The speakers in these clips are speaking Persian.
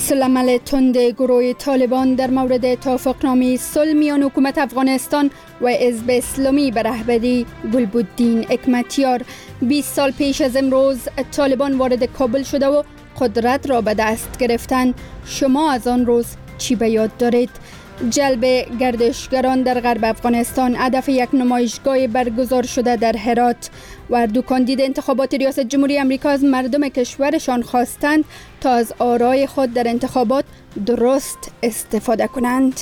عکس‌العمل تند گروه طالبان در مورد توافقنامه صلح میان حکومت افغانستان و حزب اسلامی به رهبری گلبدین حکمتیار. 20 سال پیش از امروز طالبان وارد کابل شده و قدرت را به دست گرفتند. شما از آن روز چی به یاد دارید؟ جلب گردشگران در غرب افغانستان هدف یک نمایشگاه برگزار شده در هرات و اردو کاندید انتخابات ریاست جمهوری آمریکا از مردم کشورشان خواستند تا از آرای خود در انتخابات درست استفاده کنند.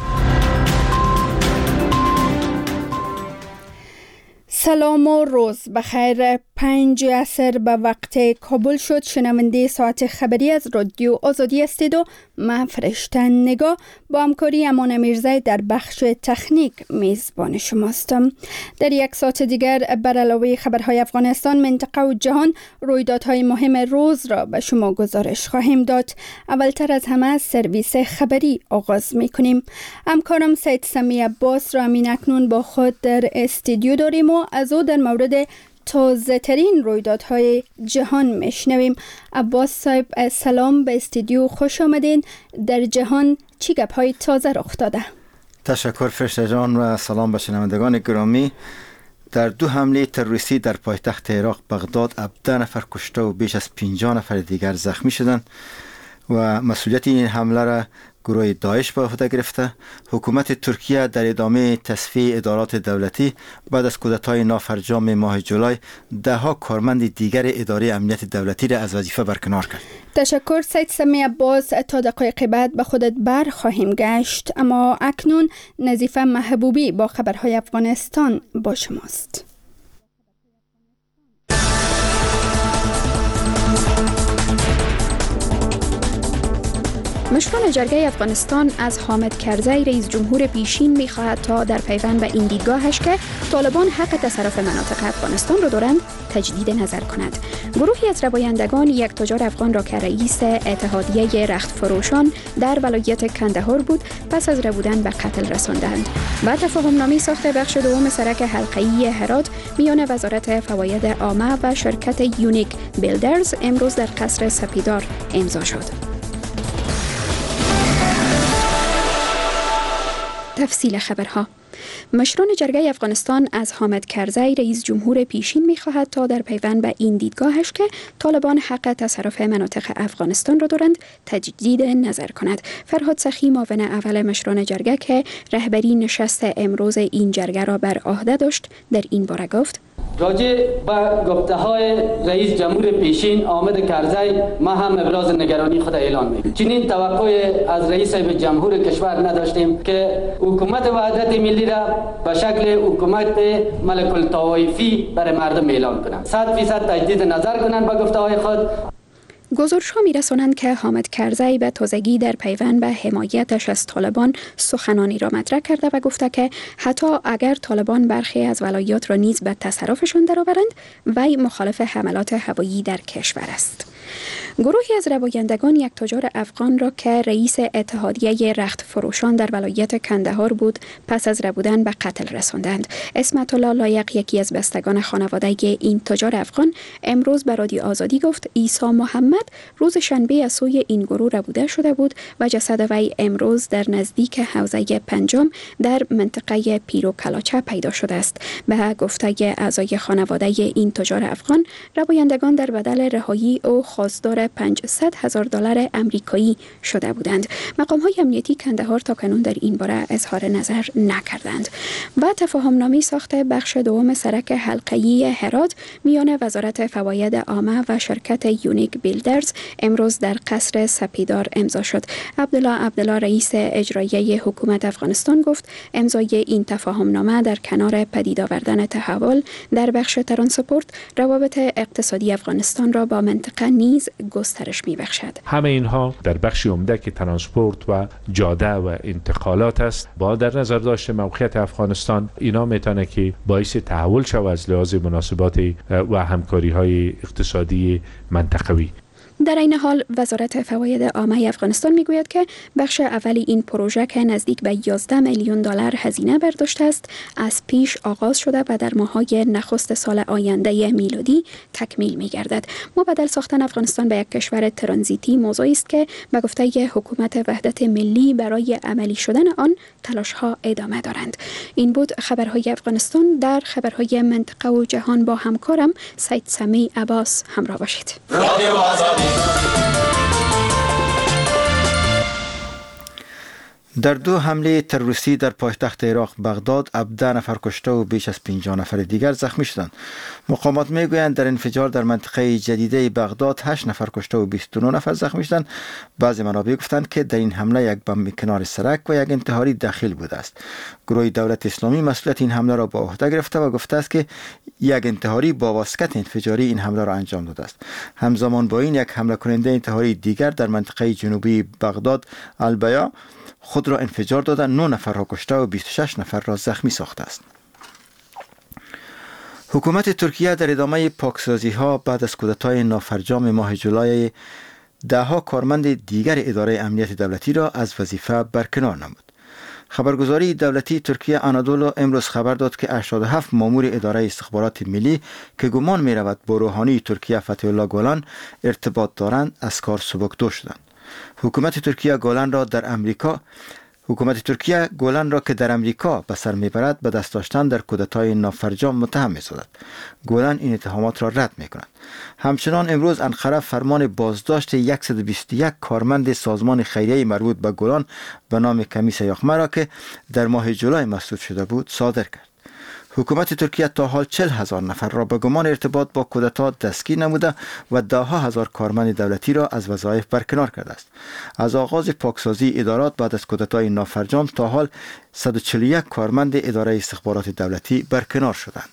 سلام و روز بخیر. 5 عصر به وقت کابل شد. شنونده ساعت خبری از رادیو آزادی هستید و من فرشته نگاه با همکاری امان امیرزی در بخش تکنیک میزبان شماستم. در یک ساعت دیگر بر علاوه خبرهای افغانستان، منطقه و جهان، رویدادهای مهم روز را به شما گزارش خواهیم داد. اولتر از همه سرویس خبری آغاز میکنیم. همکارم سید سمی عباس را امین اکنون با خود در استودیو داریم و از او در مورد تازه ترین رویدادهای جهان میشنویم. عباس صاحب سلام، به استودیو خوش آمدین. در جهان چی گپ‌های تازه رخ داده؟ تشکر فرشته جان و سلام به شنوندگان گرامی. در 2 حمله تروریستی در پایتخت عراق بغداد 17 نفر کشته و بیش از 50 نفر دیگر زخمی شدند و مسئولیت این حمله را گروه داعش به عهده گرفته. حکومت ترکیه در ادامه تصفیه ادارات دولتی بعد از کودتای نافرجام ماه جولای 10 کارمند دیگر اداره امنیت دولتی را از وظیفه برکنار کرد. تشکر سید سمی عباس. تا دقایق بعد به خودت بر خواهیم گشت، اما اکنون نظیفه محبوبی با خبرهای افغانستان با شماست. مشران جرگه افغانستان از حامد کرزی رئیس جمهور پیشین می‌خواهد تا در پیوند به این دیدگاهش که طالبان حق تصرف مناطق افغانستان را دارند تجدید نظر کند. گروهی از روایندگان یک تجار افغان را که رئیس اتحادیه رخت فروشان در ولایت کندهار بود پس از ربودن به قتل رساندند و تفاهم‌نامه ساخت بخش دوم سرک حلقه‌ای هرات میان وزارت فواید عامه و شرکت یونیک بیلدرز امروز در قصر سپیدار امضا شد. تفصیل خبرها. مشران جرگه افغانستان از حامد کرزی رئیس جمهور پیشین می‌خواهد تا در پیوند به این دیدگاهش که طالبان حق تصرف مناطق افغانستان را دارند تجدید نظر کند. فرهاد سخی معاون اول مشران جرگه که رهبری نشست امروز این جرگه را بر عهده داشت در این باره گفت: راجع به گفته‌های رئیس جمهور پیشین حامد کرزی ما هم ابراز نگرانی خود اعلام می‌کنیم. چنین توقعی از رئیس جمهور کشور نداشتیم که حکومت وحدت ملی را به شکل حکومت ملک الطوایفی برای مردم اعلام کنند. 100% تجدید نظر کنند به گفته‌های خود. گزارش‌ها می‌رسانند که حامد کرزی به تازگی در پیوند به حمایتش از طالبان سخنانی را مطرح کرده و گفته که حتی اگر طالبان برخی از ولایات را نیز به تصرفشان درآورند، وی مخالف حملات هوایی در کشور است. گروهی از روایندگان یک تجار افغان را که رئیس اتحادیه رخت فروشان در ولایت کندهار بود پس از ربودن به قتل رساندند. اسمت الله لایق، یکی از بستگان خانواده این تجار افغان، امروز به رادیو آزادی گفت عیسی محمد روز شنبه از سوی این گروه ربوده شده بود و جسد وی امروز در نزدیک حوزه پنجم در منطقه پیرو کلاچه پیدا شده است. به گفته اعضای خانواده این تجار افغان، روایندگان در بدل رهایی او خواستار $500,000 امریکایی شده بودند. مقام‌های امنیتی کندهار تاکنون در این باره اظهار نظر نکردند. و تفاهم‌نامه ساخت بخش دوم سرک حلقه‌ای هرات میان وزارت فواید عامه و شرکت یونیک بیلدرز امروز در قصر سپیدار امضا شد. عبدالله رئیس اجرایی حکومت افغانستان گفت امضای این تفاهم‌نامه در کنار پدید آوردن تحول در بخش ترانسپورت، روابط اقتصادی افغانستان را با منطقه نیز گسترش می‌بخشد. همه اینها در بخش عمده که ترانسپورت و جاده و انتقالات است. با در نظر داشته موقعیت افغانستان، اینا میتونه که باعث تحول شود از لحاظ مناسبات و همکاری‌های اقتصادی منطقوی. در این حال وزارت فواید عامه افغانستان میگوید که بخش اولی این پروژه که نزدیک به 11 میلیون دلار هزینه برداشته است از پیش آغاز شده و در ماه‌های نخست سال آینده میلادی تکمیل می‌گردد. مبدل ساختن افغانستان به یک کشور ترانزیتی موضوعی است که به گفته حکومت وحدت ملی برای عملی شدن آن تلاش‌ها ادامه دارند. این بود خبرهای افغانستان. در خبرهای منطقه و جهان با همکارم سید سمی عباس همراه باشید. در 2 حمله تروریستی در پایتخت عراق بغداد 17 نفر کشته و بیش از 50 نفر دیگر زخمی شدند. مقامات میگویند در انفجار در منطقه جدیده بغداد 8 نفر کشته و 29 نفر زخمی شدند. بعضی منابع گفتند که در این حمله یک بمب کنار سرک و یک انتحاری داخل بوده است. گروه دولت اسلامی مسئولیت این حمله را به عهده گرفته و گفته است که یک انتحاری با واسطه انفجاری این حمله را انجام داده است. همزمان با این یک حمله کننده انتحاری دیگر در منطقه جنوبی بغداد البیا خود را انفجار داده 9 نفر را کشته و 26 نفر را زخمی ساخته است. حکومت ترکیه در ادامه پاکسازی ها بعد از کودتای نافرجام ماه جولای 10 کارمند دیگر اداره امنیت دولتی را از وظیفه برکنار نمود. خبرگزاری دولتی ترکیه آنادولو امروز خبر داد که 87 مامور اداره استخبارات ملی که گمان می رود با روحانی ترکیه فتح الله گولان ارتباط دارند از کار سبکدو شدند. حکومت ترکیه گولان را که در امریکا به سر میبرد به دست داشتن در کودتای نافرجام متهم می‌سازد. گولان این اتهامات را رد می‌کند. همچنان امروز انقره فرمان بازداشت 121 کارمند سازمان خیریه مربوط به گولان به نام کمیس یاخمه را که در ماه جولای مسدود شده بود صادر کرد. حکومت ترکیه تا حال 40,000 نفر را به گمان ارتباط با کودتا دستگیر نموده و 10,000 کارمند دولتی را از وظایف برکنار کرده است. از آغاز پاکسازی ادارات بعد از کودتای نافرجام تا حال 141 کارمند اداره استخبارات دولتی برکنار شدند.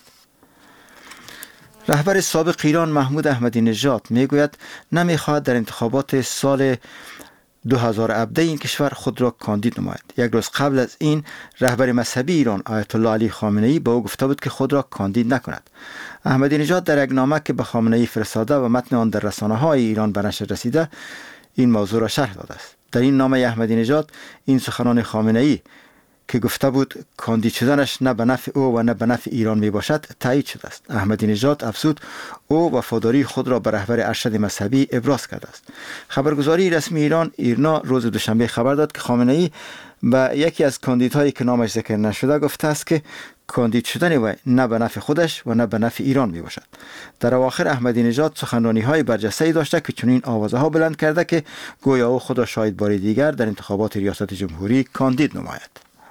رهبر سابق ایران محمود احمدی نژاد میگوید نمیخواهد در انتخابات سال 2017 این کشور خود را کاندید نماید. یک روز قبل از این رهبر مذهبی ایران آیت الله علی خامنه‌ای به او گفته بود که خود را کاندید نکند. احمدی نژاد در یک نامه که به خامنه‌ای فرستاده و متن آن در رسانه‌های ایران به نشر رسیده این موضوع را شرح داده است. در این نامه احمدی نژاد این سخنان خامنه‌ای که گفته بود کاندید شدنش نه به نفع او و نه به نفع ایران می باشد تایید شده است. احمدی نژاد افزود او وفاداری خود را به رهبر ارشد مذهبی ابراز کرده است. خبرگزاری رسمی ایران ایرنا روز دوشنبه خبر داد که خامنه‌ای به یکی از کاندیدهایی که نامش ذکر نشده گفته است که کاندید شدن وی نه به نفع خودش و نه به نفع ایران می باشد. در اواخر احمدی نژاد سخنرانی‌های برجسته‌ای داشته که چنین آوازها بلند کرده که گویا او خود را شاید بار دیگر در انتخابات ریاست جمهوری کاندید نماید.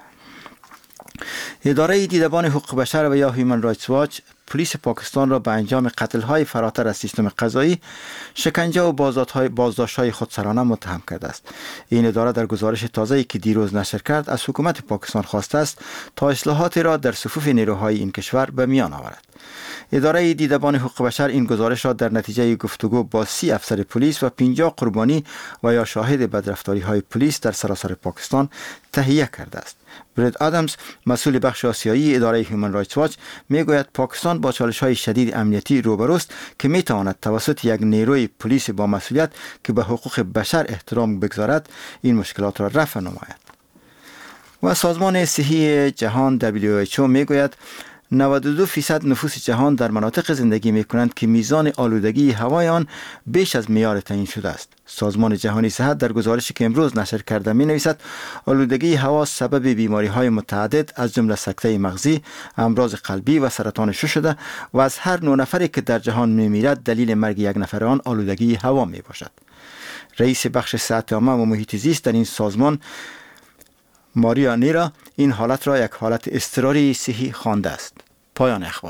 اداره دیدبان حقوق بشر و یا هیومن رایتس واچ پلیس پاکستان را به انجام قتل‌های فراتر از سیستم قضایی، شکنجه و بازداشت‌های خودسرانه متهم کرده است. این اداره در گزارش تازه‌ای که دیروز نشر کرد از حکومت پاکستان خواسته است تا اصلاحات را در صفوف نیروهای این کشور به میان آورد. اداره دیدبان حقوق بشر این گزارش را در نتیجه گفتگو با 30 افسر پلیس و 50 قربانی و یا شاهد بدرفتاری‌های پلیس در سراسر پاکستان تهیه کرده است. برد آدمز مسئول بخش آسیایی اداره هیومن رایتس واچ میگوید پاکستان با چالش‌های شدید امنیتی روبروست که میتواند توسط یک نیروی پلیس با مسئولیت که به حقوق بشر احترام بگذارد این مشکلات را رفع نماید. و سازمان صحی جهان WHO میگوید 92% نفوس جهان در مناطق زندگی می کنند که میزان آلودگی هوای آن بیش از معیار تعیین شده است. سازمان جهانی صحت در گزارشی که امروز نشر کرده می نویسد آلودگی هوا سبب بیماری های متعدد از جمله سکته مغزی، امراض قلبی و سرطان شش شده و از هر 9 نفری که در جهان می میرد دلیل مرگ یک نفر آن آلودگی هوا می باشد. رئیس بخش صحت عامه و محیط زیست در این سازمان ماریا نیرا این حالت را یک حالت اضطراری صحی خوانده است. پایان اخبار.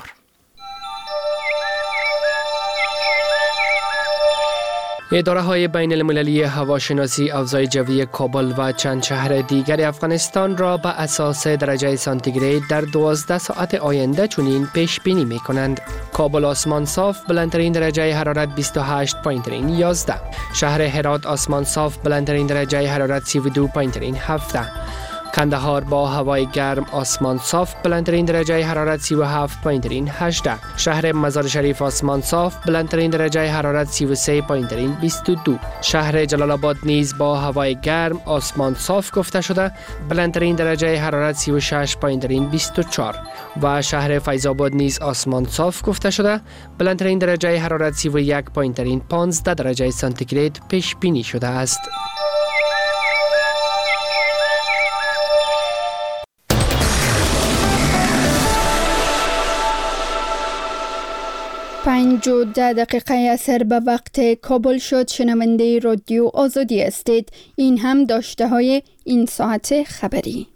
اداره های بین المللی هواشناسی اوضاع جوی کابل و چند شهر دیگر افغانستان را به اساس درجه سانتیگراد در 12 ساعت آینده چنین پیش بینی می کنند. کابل آسمان صاف بلندترین درجه حرارت 28 پایین‌ترین 11. شهر هرات آسمان صاف بلندترین درجه حرارت 32 پایین‌ترین 17. کندهار با هوای گرم آسمان صاف بلندترین درجه حرارت 37 پایین ترین 18. شهر مزار شریف آسمان صاف بلندترین درجه حرارت 33 پایین ترین 22. شهر جلال آباد نیز با هوای گرم آسمان صاف گفته شده بلندترین درجه حرارت 36 پایین ترین 24. و شهر فیض آباد نیز آسمان صاف گفته شده بلندترین درجه حرارت 31 پایین ترین 15 درجه سانتیگراد پیش بینی شده است. پنج و 10 دقیقه اثر به وقت کابل شد. شنونده رادیو آزادی استید. این هم داشته های این ساعت خبری.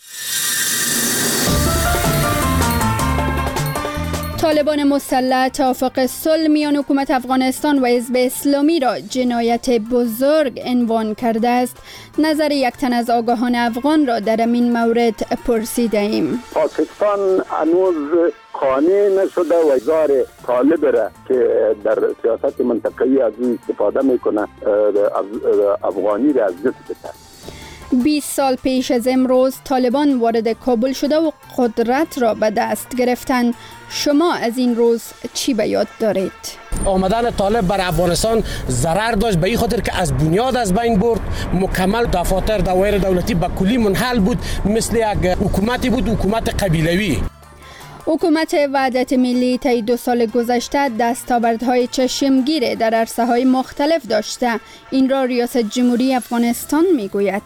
طالبان مسلح توافق صلح میان حکومت افغانستان و حزب اسلامی را جنایت بزرگ عنوان کرده است. نظر یک تن از آگاهان افغان را در این مورد پرسیده ایم. پاکستان هنوز قانع نشده و ازار طالب را که در سیاست منطقه‌ای از او استفاده میکنه افغانی را از دست بده. 20 سال پیش از امروز طالبان وارد کابل شده و قدرت را به دست گرفتند. شما از این روز چی به یاد دارید؟ آمدن طالب بر افغانستان ضرر داشت به این خاطر که از بنیاد از بین برد. مکمل دفاتر دوایر دولتی به کلی منحل بود، مثل یک حکومتی بود، حکومت قبیلوی. حکومت وحدت ملی طی 2 سال گذشته دستاوردهای چشمگیر در عرصه‌های مختلف داشته. این را ریاست جمهوری افغانستان میگوید.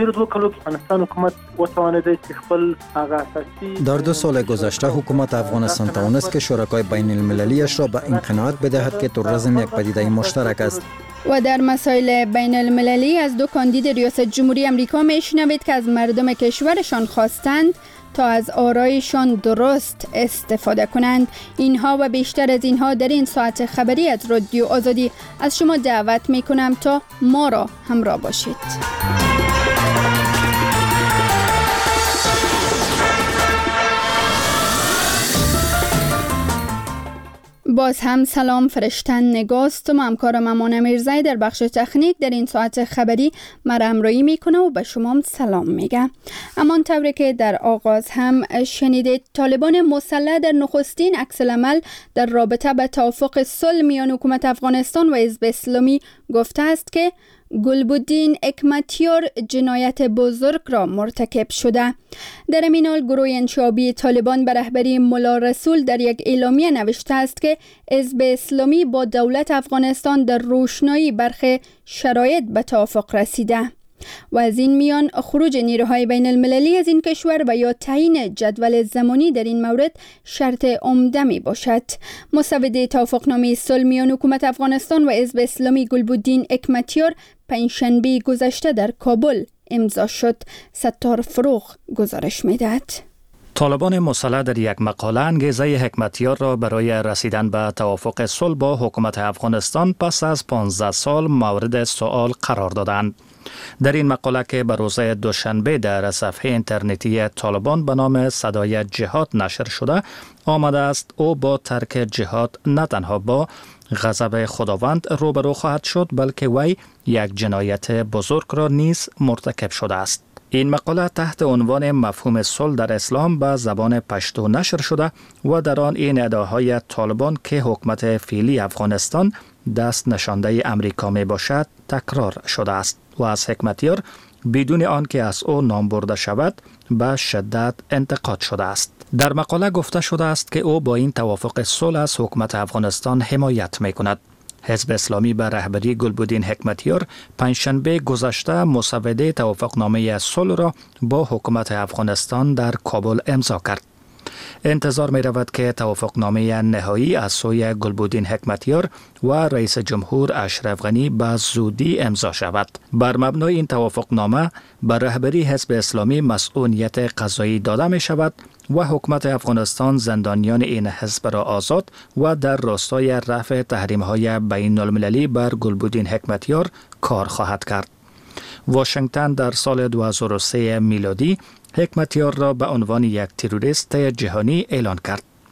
در 2 سال گذشته حکومت افغانستان توانست که شرکای بین المللیش را به این قناعت بدهد که توریسم یک پدیده مشترک است. و در مسائل بین المللی از 2 کاندید ریاست جمهوری امریکا میشنوید که از مردم کشورشان خواستند تا از آرایشان درست استفاده کنند. اینها و بیشتر از اینها در این ساعت خبری از رادیو آزادی از شما دعوت می کنم تا ما را همراه باشید. باز هم سلام، فرشتن نگاست و همکارم امان میرزایی در بخش تکنیک در این ساعت خبری مرا همراهی میکنه و به شما سلام میگه. امان طوری که در آغاز هم شنیدید، طالبان مسلح در نخستین عکس‌العمل در رابطه به توافق صلح میان حکومت افغانستان و حزب اسلامی گفته است که گلبدین حکمتیار جنایت بزرگ را مرتکب شده. در این حال گروه انشابی طالبان به رهبری ملا رسول در یک اعلامیه نوشته است که حزب اسلامی با دولت افغانستان در روشنایی برخی شرایط به توافق رسیده و از این میان خروج نیروهای بین المللی از این کشور و یا تعیین جدول زمانی در این مورد شرط عمده می باشد. مسوده توافقنامه صلح میان حکومت افغانستان و حزب اسلامی گلبدین حکمتیار پنجشنبه گذشته در کابل امضا شد. ستار فروغ گزارش می‌دهد. طالبان مسلح در یک مقاله انگیزه حکمتیار را برای رسیدن به توافق صلح با حکومت افغانستان پس از 15 سال مورد سؤال قرار دادند. در این مقاله که به روز دوشنبه در صفحه اینترنتی طالبان به نام صدای جهاد نشر شده آمده است او با ترک جهاد نه تنها با غضب خداوند روبرو خواهد شد بلکه وی یک جنایت بزرگ را نیز مرتکب شده است. این مقاله تحت عنوان مفهوم صلح در اسلام به زبان پشتو نشر شده و در آن این ادعاهای طالبان که حکومت فعلی افغانستان دست نشانده امریکا می باشد تکرار شده است و از حکمتیار بدون آنکه از او نام برده شود به شدت انتقاد شده است. در مقاله گفته شده است که او با این توافق صلح از حکومت افغانستان حمایت می کند. حزب اسلامی به رهبری گلبدین حکمتیار پنجشنبه گذشته مسوده توافقنامه صلح را با حکومت افغانستان در کابل امضا کرد. انتظار می رود که توافقنامه نهایی از سوی گلبدین حکمتیار و رئیس جمهور اشرف غنی به زودی امضا شود. بر مبنای این توافقنامه به رهبری حزب اسلامی مسئولیت قضایی داده می شود و حکومت افغانستان زندانیان این حزب را آزاد و در راستای رفع تحریم‌های بین المللی بر گلبدین حکمتیار کار خواهد کرد. واشنگتن در سال 2003 میلادی حکمتیار را به عنوان یک تروریست جهانی اعلان کرد.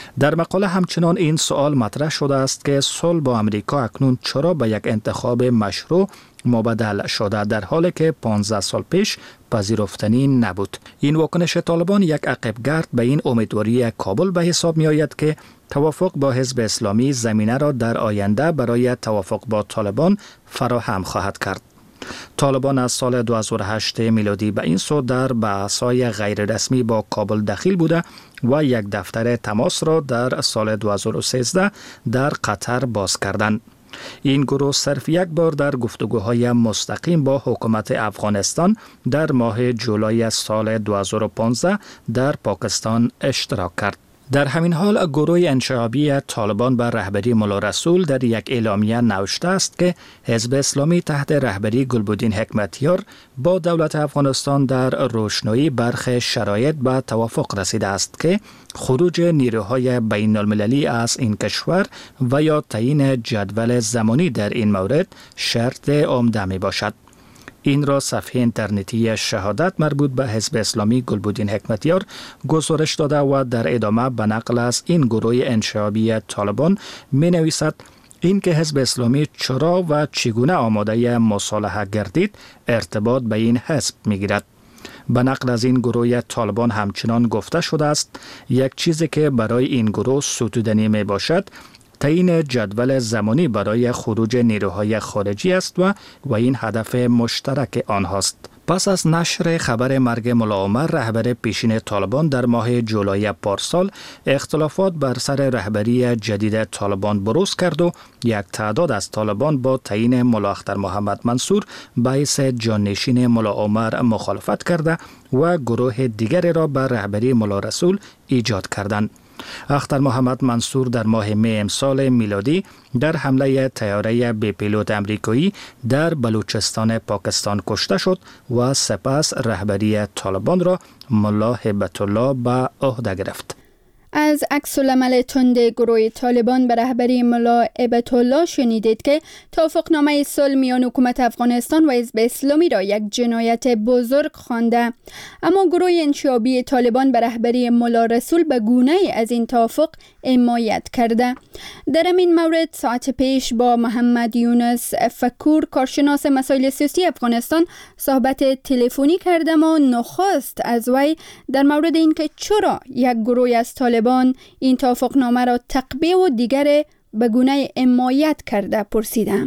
در مقاله همچنان این سوال مطرح شده است که صلح با امریکا اکنون چرا به یک انتخاب مشروع مبدل شده در حالی که 15 سال پیش پذیرفتنی نبود. این واکنش طالبان یک عقبگرد به این امیدواری کابل به حساب می آید که توافق با حزب اسلامی زمینه را در آینده برای توافق با طالبان فراهم خواهد کرد. طالبان از سال 2008 میلادی به این سو در بحث‌های غیر رسمی با کابل دخیل بوده و یک دفتر تماس را در سال 2013 در قطر باز کردند. این گروه صرف یک بار در گفتگوهای مستقیم با حکومت افغانستان در ماه جولای سال 2015 در پاکستان اشتراک کرد. در همین حال گروه انشعابی طالبان بر رهبری ملا رسول در یک اعلامیه نوشته است که حزب اسلامی تحت رهبری گلبدین حکمتیار با دولت افغانستان در روشنایی برخی شرایط به توافق رسیده است که خروج نیروهای بین المللی از این کشور و یا تعیین جدول زمانی در این مورد شرط عمده می باشد. این را صفحه اینترنتی شهادت مربوط به حزب اسلامی گلبدین حکمتیار گزارش داده و در ادامه به نقل از این گروه انشعابی طالبان می نویسد این که حزب اسلامی چرا و چگونه آماده مصالحه گردید ارتباط به این حزب می گیرد. به نقل از این گروه طالبان همچنان گفته شده است یک چیزی که برای این گروه ستودنی می باشد تعیین جدول زمانی برای خروج نیروهای خارجی است و این هدف مشترک آنهاست. پس از نشر خبر مرگ ملا عمر رهبر پیشین طالبان در ماه جولای پارسال، اختلافات بر سر رهبری جدید طالبان بروز کرد و یک تعداد از طالبان با تعیین ملا اختر محمد منصور به حیث جانشین ملا عمر مخالفت کرده و گروه دیگری را بر رهبری ملا رسول ایجاد کردند. اختر محمد منصور در ماه می امسال میلادی در حمله طیاره بی پیلوت امریکایی در بلوچستان پاکستان کشته شد و سپس رهبری طالبان را ملا هیبت الله به عهده گرفت. از عکس‌العمل تند گروه طالبان به رهبری ملا هیبت الله شنیدید که توافقنامه صلح میان حکومت افغانستان و حزب اسلامی را یک جنایت بزرگ خوانده. اما گروه انشعابی طالبان به رهبری ملا رسول به گونه‌ای از این توافق حمایت کرده. در این مورد ساعت پیش با محمد یونس فکور کارشناس مسائل سیاسی افغانستان صحبت تلفنی کردم و نخست از وی در مورد اینکه چرا یک گروه از طالبان این توافقنامه را تقبیه و دیگر به گونه حمایت کرده پرسیدم.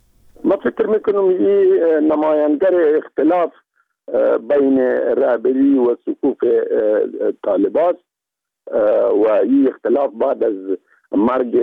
من فکر میکنم این نماینگر اختلاف بین رهبری و صفوف طالبان و این اختلاف بعد از مرگ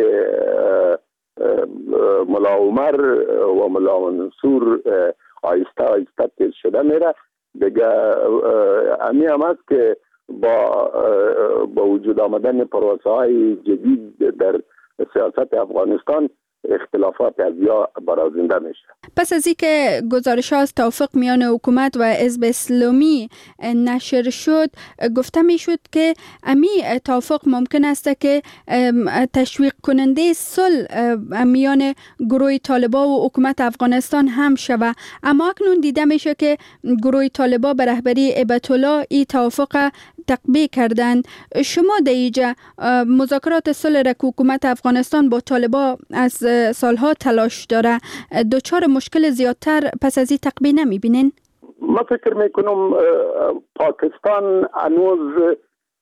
ملا عمر و ملا منصور آیسته آیسته تیز شده میره دیگه. امی هم است که با وجود آمدن پروسه‌های جدید در سیاست افغانستان اختلافات از یا برازنده میشه. پس از اینکه گزارش ها از توافق میان حکومت و حزب اسلامی نشر شد، گفته میشد که امی توافق ممکن است که تشویق کننده صلح میان گروه طالبان و حکومت افغانستان هم شود. اما اکنون دیده میشه که گروه طالبان به رهبری هیبت الله این توافق تقبیه کردند. شما در اینجا مذاکرات صلح را که حکومت افغانستان با طالبان از سالها تلاش داره دچار مشکل زیادتر پس از این تقبیه نمیبینین؟ من فکر میکنم پاکستان هنوز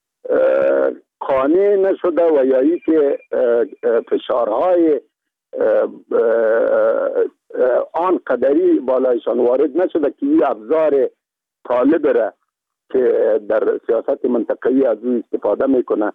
قانع نشده و یا ای که فشارهای آن قدری بالایشان وارد نشده که این ابزار طالب را که در سیاست منطقه‌ای از او استفاده میکنه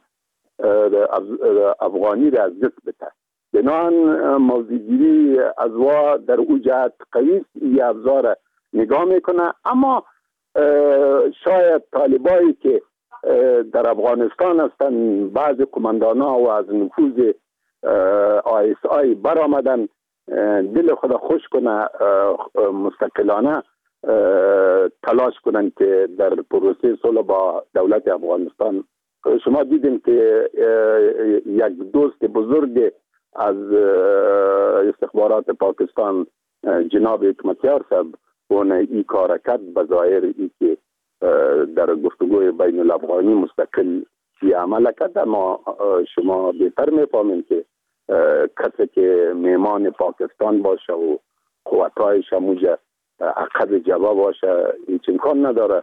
افغانی را از دست بده. بنان موضوعگیری از وا در او جهت قوی این ابزار نگاه میکنه. اما شاید طالبایی که در افغانستان هستند بعض کماندانا و از نفوذ ISI برآمدن دل خود خوش کنه مستقلانه تلاش کنن که در پروسه صلح با دولت افغانستان. شما دیدین که یک دوست بزرگ از استخبارات پاکستان جناب حکمتیار صاحب اون این کار کرد به ظاهر ای که در گفتگوی بین الافغانی مستقل این عمل کرد. اما شما بهتر میفهمین که کسی که میمان پاکستان باشه و قوتایش همونجا عقب جواب باشه هیچ امکان نداره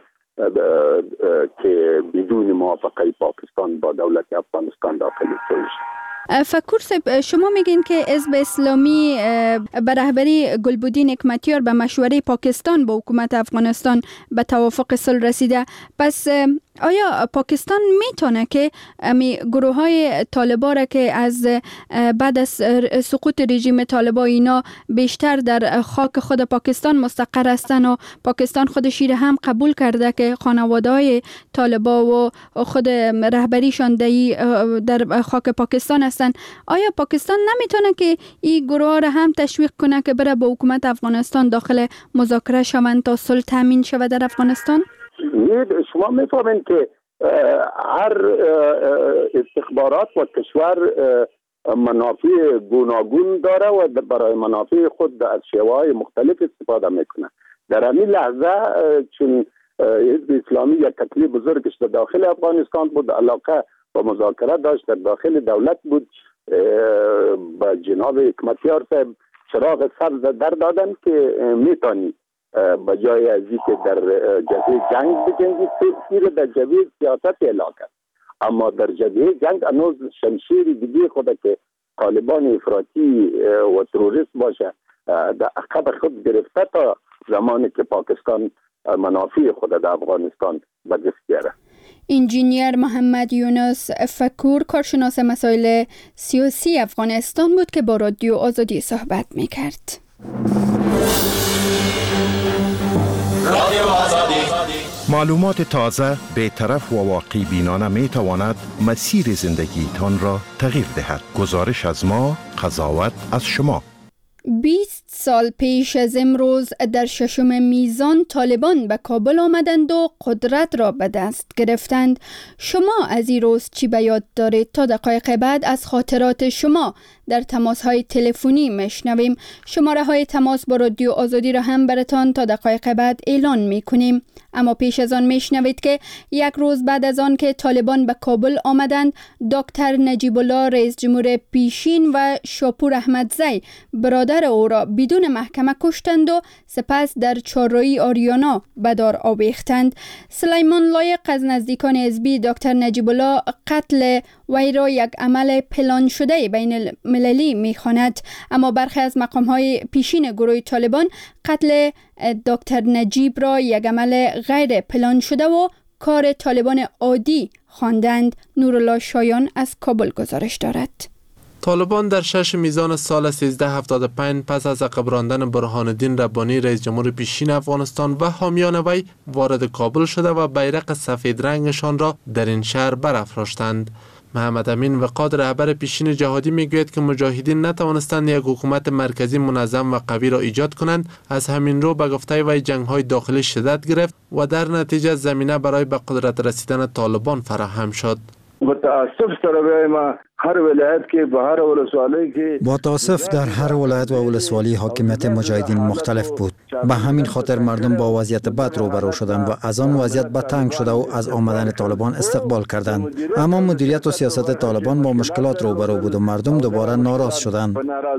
که بدون موافقه پاکستان با دولت افغانستان داخل شد. فکر صاحب، شما میگین که حزب اسلامی به رهبری گلبدین حکمتیار به مشوره پاکستان با حکومت افغانستان به توافق صلح رسیده. پس آیا پاکستان میتونه که گروه های طالبان را که از بعد از سقوط رژیم طالبان اینا بیشتر در خاک خود پاکستان مستقر هستن و پاکستان خودش را هم قبول کرده که خانواده های طالبان و خود رهبریشان در خاک پاکستان هستن، آیا پاکستان نمیتونه که این گروه ها را هم تشویق کنه که بره با حکومت افغانستان داخل مذاکره شوند تا صلح تامین شود در افغانستان؟ شما میفهمین که هر استخبارات و کشور منافع گوناگون داره و برای منافع خود از شیوه‌های مختلف استفاده میکنه. در همین لحظه چون حزب اسلامی یک تکلیف بزرگش در داخل افغانستان بود، علاقه و مذاکره داشت، در داخل دولت بود، با جناب حکمتیار صاحب چراغ سبز در دادن که میتونی به جای از اینکه در جبهه جنگ بجنگید سیر در جبهه سیاست اعلام کرد. اما در جبهه جنگ هنوز شمشیر دیگه خود که طالبان افراطی و تروریست باشه در عقب خود گرفته تا زمانی که پاکستان منافع خود در افغانستان به دست بیاره. انجینیر محمد یونس فکور، کارشناس مسائل سیاسی افغانستان بود که با رادیو آزادی صحبت میکرد. معلومات تازه، بی‌طرف و واقعی بینانه می تواند مسیر زندگی تان را تغییر دهد. گزارش از ما، قضاوت از شما. 20 سال پیش از امروز در 6 میزان طالبان به کابل آمدند و قدرت را به دست گرفتند. شما از این روز چی به یاد دارید؟ تا دقایق بعد از خاطرات شما در تماس‌های تلفنی میشنویم. شماره‌های تماس با رادیو آزادی را هم براتان تا دقایق بعد اعلان می‌کنیم. اما پیش از آن میشنوید که یک روز بعد از آن که طالبان به کابل آمدند، دکتر نجیب الله رئیس جمهور پیشین و شاپور احمدزی برادر او را بدون محکمه کشتند و سپس در چهارراهی آریانا به دار آویختند. سلیمان لایق از نزدیکان حزبی دکتر نجیب الله قتل وی را یک عمل پلان شده بین المللی می‌خواند، اما برخی از مقام‌های پیشین گروه طالبان قتل دکتر نجیب را یک عمل غیر پلان شده و کار طالبان عادی خواندند. نورالله شایان از کابل گزارش دارد. طالبان در 6 میزان سال 1375 پس از عقب راندن برهان الدین ربانی رئیس جمهور پیشین افغانستان و حامیان وی وارد کابل شده و بیرق سفید رنگشان را در این شهر برافراشتند. محمد امین وقاد رهبر پیشین جهادی میگوید که مجاهدین نتوانستند یک حکومت مرکزی منظم و قوی را ایجاد کنند. از همین رو به گفته وی جنگ‌های داخلی شدت گرفت و در نتیجه زمینه برای به قدرت رسیدن طالبان فراهم شد. هر ولایت که به هر ولسوالی که با تاسف در هر ولایت و ولسوالی حاکمیت مجاهدین مختلف بود. به همین خاطر مردم با وضعیت بد روبرو شدند و از آن وضعیت بدتنگ شده و از آمدن طالبان استقبال کردند. اما مدیریت و سیاست طالبان با مشکلات روبرو بود و مردم دوباره ناراض شدند.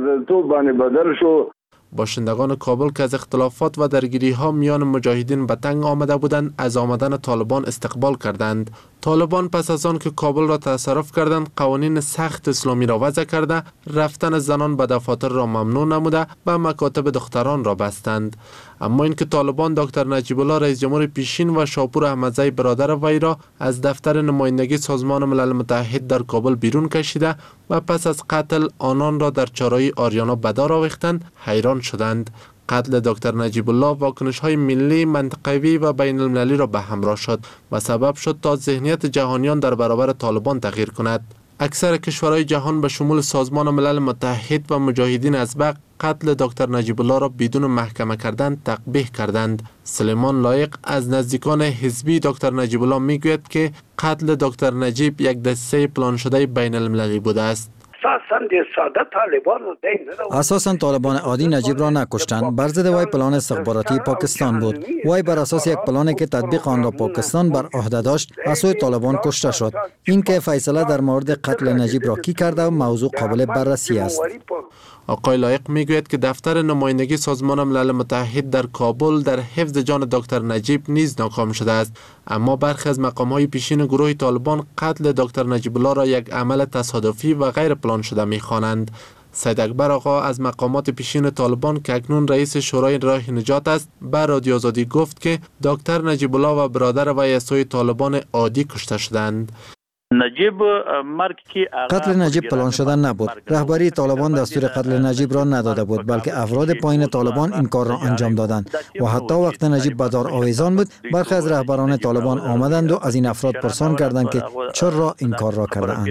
باشندگان کابل که از اختلافات و درگیری ها میان مجاهدین به تنگ آمده بودند از آمدن طالبان استقبال کردند. طالبان پس از آن که کابل را تصرف کردند قوانین سخت اسلامی را وضع کرده، رفتن زنان به دفاتر را ممنوع نموده و مکاتب دختران را بستند. اما اینکه طالبان دکتر نجیب الله رئیس جمهور پیشین و شاپور احمدزی برادر وی را از دفتر نمایندگی سازمان ملل متحد در کابل بیرون کشیده و پس از قتل آنان را در چهارراهی آریانا به دار آویختند، حیران شدند. قتل دکتر نجیب الله واکنش‌های ملی، منطقوی و بین المللی را به همراه شد و سبب شد تا ذهنیت جهانیان در برابر طالبان تغییر کند. اکثر کشورهای جهان به شمول سازمان ملل متحد و مجاهدین ازبق قتل دکتر نجیب الله را بدون محکمه کردن تقبیح کردند. سلیمان لایق از نزدیکان حزبی دکتر نجیب الله میگوید که قتل دکتر نجیب یک دسته پلان شده بین المللی بوده است. پسند ساده طالبان رو دین ندارد. اساساً طالبان عادی نجیب را نکشتند. بر ضد وی پلان استخباراتی پاکستان بود. وی بر اساس یک پلانی که تطبیق آن را پاکستان بر عهده داشت از سوی طالبان کشته شد. این که فیصله در مورد قتل نجیب را کی کرده و موضوع قابل بررسی است. آقای لایق میگوید که دفتر نمایندگی سازمان ملل متحد در کابل در حفظ جان دکتر نجیب نیز ناکام شده است، اما برخی از مقام‌های پیشین گروه طالبان قتل دکتر نجیب الله را یک عمل تصادفی و غیر پلان شده می‌خوانند. سید اکبر آقا از مقامات پیشین طالبان که اکنون رئیس شورای راه نجات است به رادیو آزادی گفت که دکتر نجیب الله و برادر وی از سوی طالبان عادی کشته شدند. قتل نجیب پلان شده نبود. رهبری طالبان دستور قتل نجیب را نداده بود، بلکه افراد پایین طالبان این کار را انجام دادند و حتی وقت نجیب به دار آویزان بود برخی از رهبران طالبان آمدند و از این افراد پرسان کردند که چرا این کار را کردند.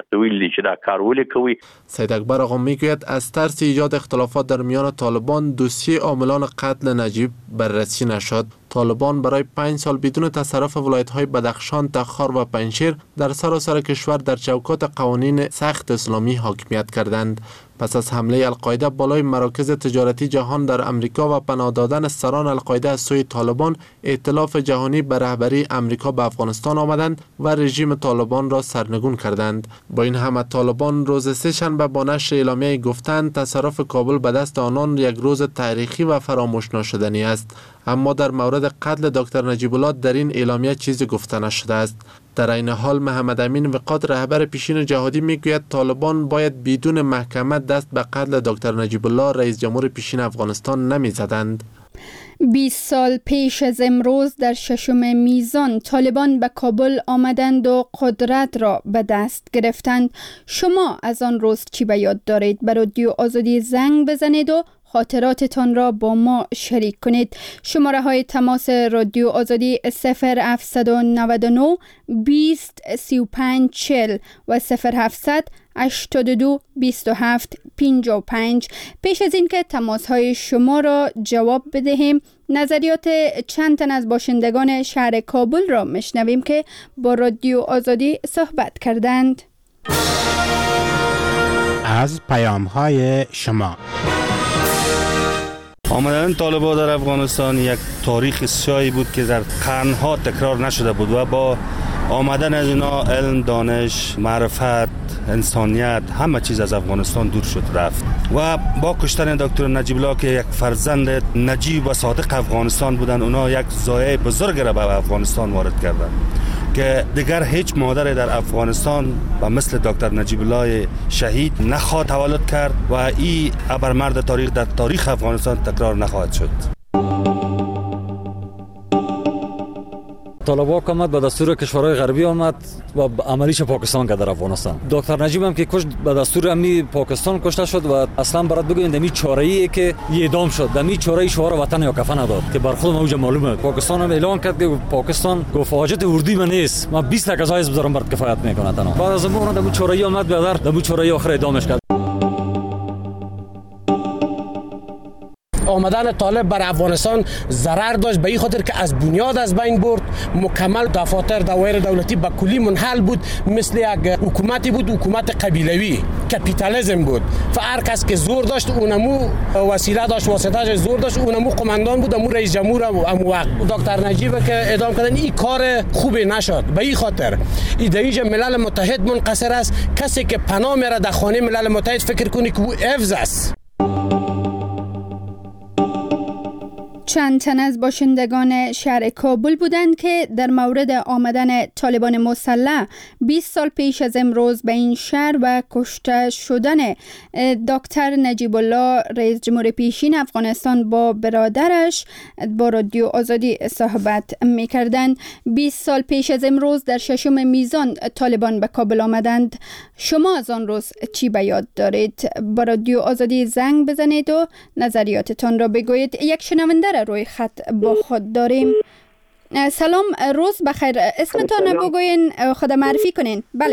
سید اکبر آقا میگوید از ترس ایجاد اختلافات در میان طالبان دوسیه عاملان قتل نجیب بررسی نشد. طالبان برای 5 سال بدون تصرف ولایت‌های بدخشان، تخار و پنجشیر در سراسر کشور در چوکات قوانین سخت اسلامی حاکمیت کردند. پس از حمله القاعده بالای مراکز تجارتی جهان در امریکا و پناه دادن سران القاعده از سوی طالبان، ائتلاف جهانی به رهبری امریکا به افغانستان آمدند و رژیم طالبان را سرنگون کردند. با این همه طالبان روز سه‌شنبه با نشر اعلامیه گفتند تصرف کابل به دست آنان یک روز تاریخی و فراموش ناشدنی است. اما در مورد قتل دکتر نجیب الله در این اعلامیه چیزی گفته نشده است. در این حال محمد امین وقاد رهبر پیشین جهادی میگوید طالبان باید بدون محکمه دست به قتل دکتر نجیب الله رئیس جمهور پیشین افغانستان نمیزدند. 20 سال پیش از امروز در 6 میزان طالبان به کابل آمدند و قدرت را به دست گرفتند. شما از آن روز چی به یاد دارید؟ به رادیو آزادی زنگ بزنید و خاطراتتان را با ما شریک کنید. شماره های تماس رادیو آزادی 0799 20 35 40 و 0700 82 27 55. پیش از اینکه تماس های شما را جواب بدهیم، نظریات چند تن از باشندگان شهر کابل را میشنویم که با رادیو آزادی صحبت کردند. از پیام های شما. آمدن طالبان در افغانستان یک تاریخ سیاهی بود که در قرنها تکرار نشده بود و با آمدن از اینا علم، دانش، معرفت، انسانیت، همه چیز از افغانستان دور شد رفت و با کشتن دکتر نجیب الله که یک فرزند نجیب و صادق افغانستان بودن، اونا یک ضایعه بزرگ را به افغانستان وارد کردند که دیگر هیچ مادر در افغانستان و مثل دکتر نجیب الله شهید نخواهد تولد کرد و این ابرمرد تاریخ در تاریخ افغانستان تکرار نخواهد شد. طالبان آمد به دستور کشورهای غربی آمد و عملیش پاکستان کرد در افغانستان. دکتر نجیب هم که کشت به دستور امی پاکستان کشته شد و اصلا برات بگویم دمی چاره‌ای که اعدام شد، دمی چاره شعار وطن یا کفن داد که بر خودم اوج معلومه. پاکستان هم اعلان کرد که پاکستان گفت حاجت اردی من نیست، من 20 لک از حزب دارم برات کفایت میکنه تنها. بعد از اون دمی چاره‌ای آمد به در دمی چاره‌ای آخر اعدامش کرد. آمدن طالب بر افغانستان ضرر داشت به این خاطر که از بنیاد از بین برد. مکمل دفاتر دوایر دولتی به کلی منحل بود، مثل یک حکومتی بود، حکومت قبیلوی، کپیتالیسم بود. و هر کس که زور داشت اونمو وسیله داشت، واسطه زور داشت، اونمو قماندان بود، امو رئیس جمهور امو وقت. دکتر نجیب که اعدام کردن این کار خوبی نشد. به این خاطر ایدئولوژی ملل متحد منقصر است. کسی که پناه میره در خانه ملل متحد فکر کنی که او حفظ است. چند تن از باشندگان شهر کابل بودند که در مورد آمدن طالبان مسلح 20 سال پیش از امروز به این شهر و کشته شدن دکتر نجیب الله رئیس جمهور پیشین افغانستان با برادرش با رادیو آزادی صحبت می‌کردند. 20 سال پیش از امروز در 6 میزان طالبان به کابل آمدند. شما از آن روز چی به یاد دارید؟ با رادیو آزادی زنگ بزنید و نظریاتتان را بگویید. یک شنونده روی خط با خود داریم. سلام، روز بخیر. اسمتان بگوین، خود معرفی کنین. بله.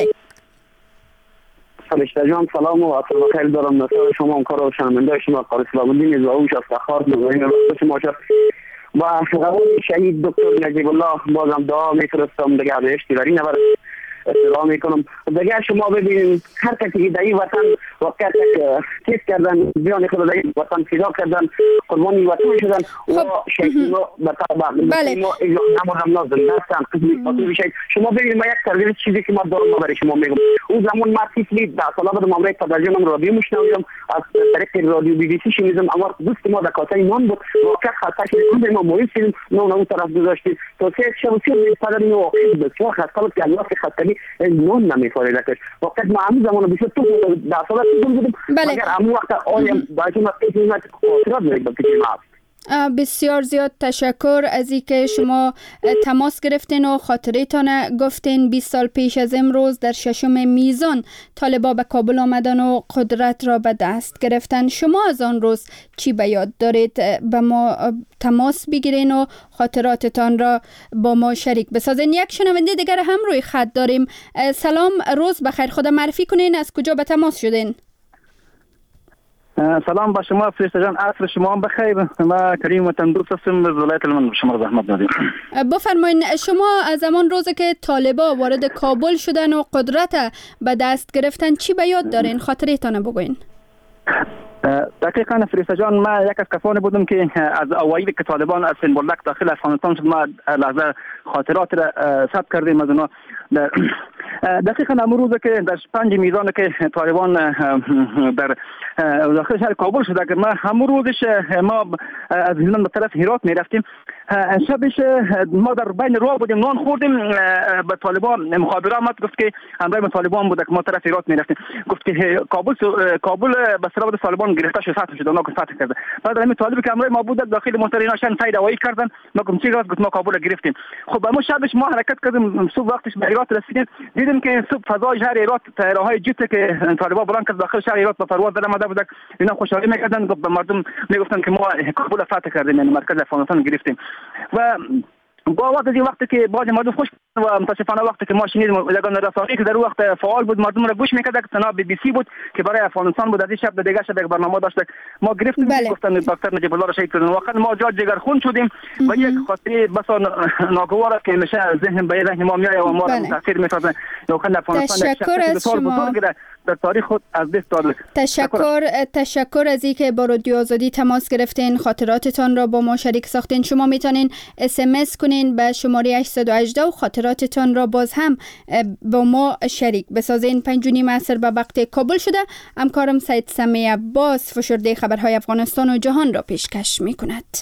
فرشته جان سلام و عصر بخیر دارم. مثل شما اونکار و شنونده شما قاری سلام الدین زاوش افتخار بزرین رفت شما شد و قبول شهید دکتر نجیب الله بازم دعا میفرستم دیگه بهشتی بری نبرد. احترام میکنم. دیگر شما ببینید هر کسی که در این وطن واقعا چیز کردن، بیان خود در این وطن فدا کردن، قربانی وطن شدن و شهید ما بله ما نمودم لازم هستن قسمی خاطر بشید. شما ببینید ما یک تربیت چیزی که ما دارم برای شما میگم. اون زمان ما تیفلی در سالا بدم امریک ترجمه رادیو میشنویدم از طریق رادیو بی بی سی شنیدم. اما دوست ما در کاسه ایمان بود واقعا خطا شد ما مویل شدیم نه اون طرف گذاشتیم تو سه شب پدر اینو واقعا بسیار خسته بود که الله که خستگی نون نمیفاره لکش واقعا ما همون زمان بسیار تو در سالا بودیم مگر همون وقت آیم باید ما قسمت خاطرات میگم که بسیار زیاد تشکر از اینکه شما تماس گرفتین و خاطرتان گفتین. 20 سال پیش از امروز در 6 میزان طالبا به کابل آمدن و قدرت را به دست گرفتن. شما از آن روز چی به یاد دارید؟ به ما تماس بگیرین و خاطراتتان را با ما شریک بسازین. یک شنونده دیگر هم روی خط داریم. سلام، روز بخیر، خود معرفی کنین، از کجا به تماس شدین؟ سلام با شما فرشته جان، عصر شما هم بخیر. ما کریم و تندرست هستم، از ولایت هلمند شما زحمت دادیم. بفرمایید شما از زمان روزی که طالبا وارد کابل شدن و قدرت به دست گرفتن چی به یاد دارین؟ خاطرتان بگوین. دقیقاً فرشته جان، ما یک از کسانی بودم که از اوایل که طالبان از سنبولک داخل افغانستان شد ما لحظه خاطرات را ثبت کردیم از اونا. دقیقاً همون روز که در 5 میزان که طالبان در داخل شهر کابل شد، اگر ما همون روزش ما از هلمند به طرف هرات میرفتیم، شبش ما در بین راه بودیم، نان خوردیم، به طالبان مخابره آمد گفت که همراه طالبان بود که ما طرف هرات میرفتیم، گفت که کابل به سبب طالبان گرفته شد، فتح شد، اونا فتح کرده. بعد همین طالبی که همراه ما بود داخل منطقه ناشن سید هوایی کردن، ما گفتیم چی گفت ما کابل گرفتیم. خب ما شبش ما حرکت کردیم، صبح وقتش به هرات رسیدیم، دیدیم که صبح فضای شهر هرات طیاره‌های جت که طالبان بلند کرد داخل شهر هرات به پرواز در آمده بود، اینا خوشحالی میکردن، به مردم میگفتن که ما کابل فتح کردیم، یعنی مرکز افغانستان گرفتیم. و با وقت این وقتی که باز مردم خوش و متاسفانه وقتی که ما شنیدیم یگان رسانه‌ای که در وقت فعال بود مردم را گوش میکرد که تنها بی بی سی بود که برای افغانستان بود، از این شب دیگه شب یک برنامه داشت ما گرفتیم. گفتن دکتر نجیب الله را شهید کردن. واقعا ما جا جگر خون شدیم و یک خاطره بسا ناگوار که همیشه ذهن به ذهن ما میاد و ما را تاثیر میسازه. واقعا افغانستان تشکر از شما در تاریخ خود از دست داده. تشکر از اینکه با رادیو آزادی تماس گرفتین، خاطراتتان را با ما شریک ساختین. شما میتونین SMS کنین به شماره 818 و خاطراتتان را باز هم با ما شریک بسازین. 5:30 عصر به وقت کابل شده. همکارم سید سمی عباس فشرده خبرهای افغانستان و جهان را پیشکش میکند.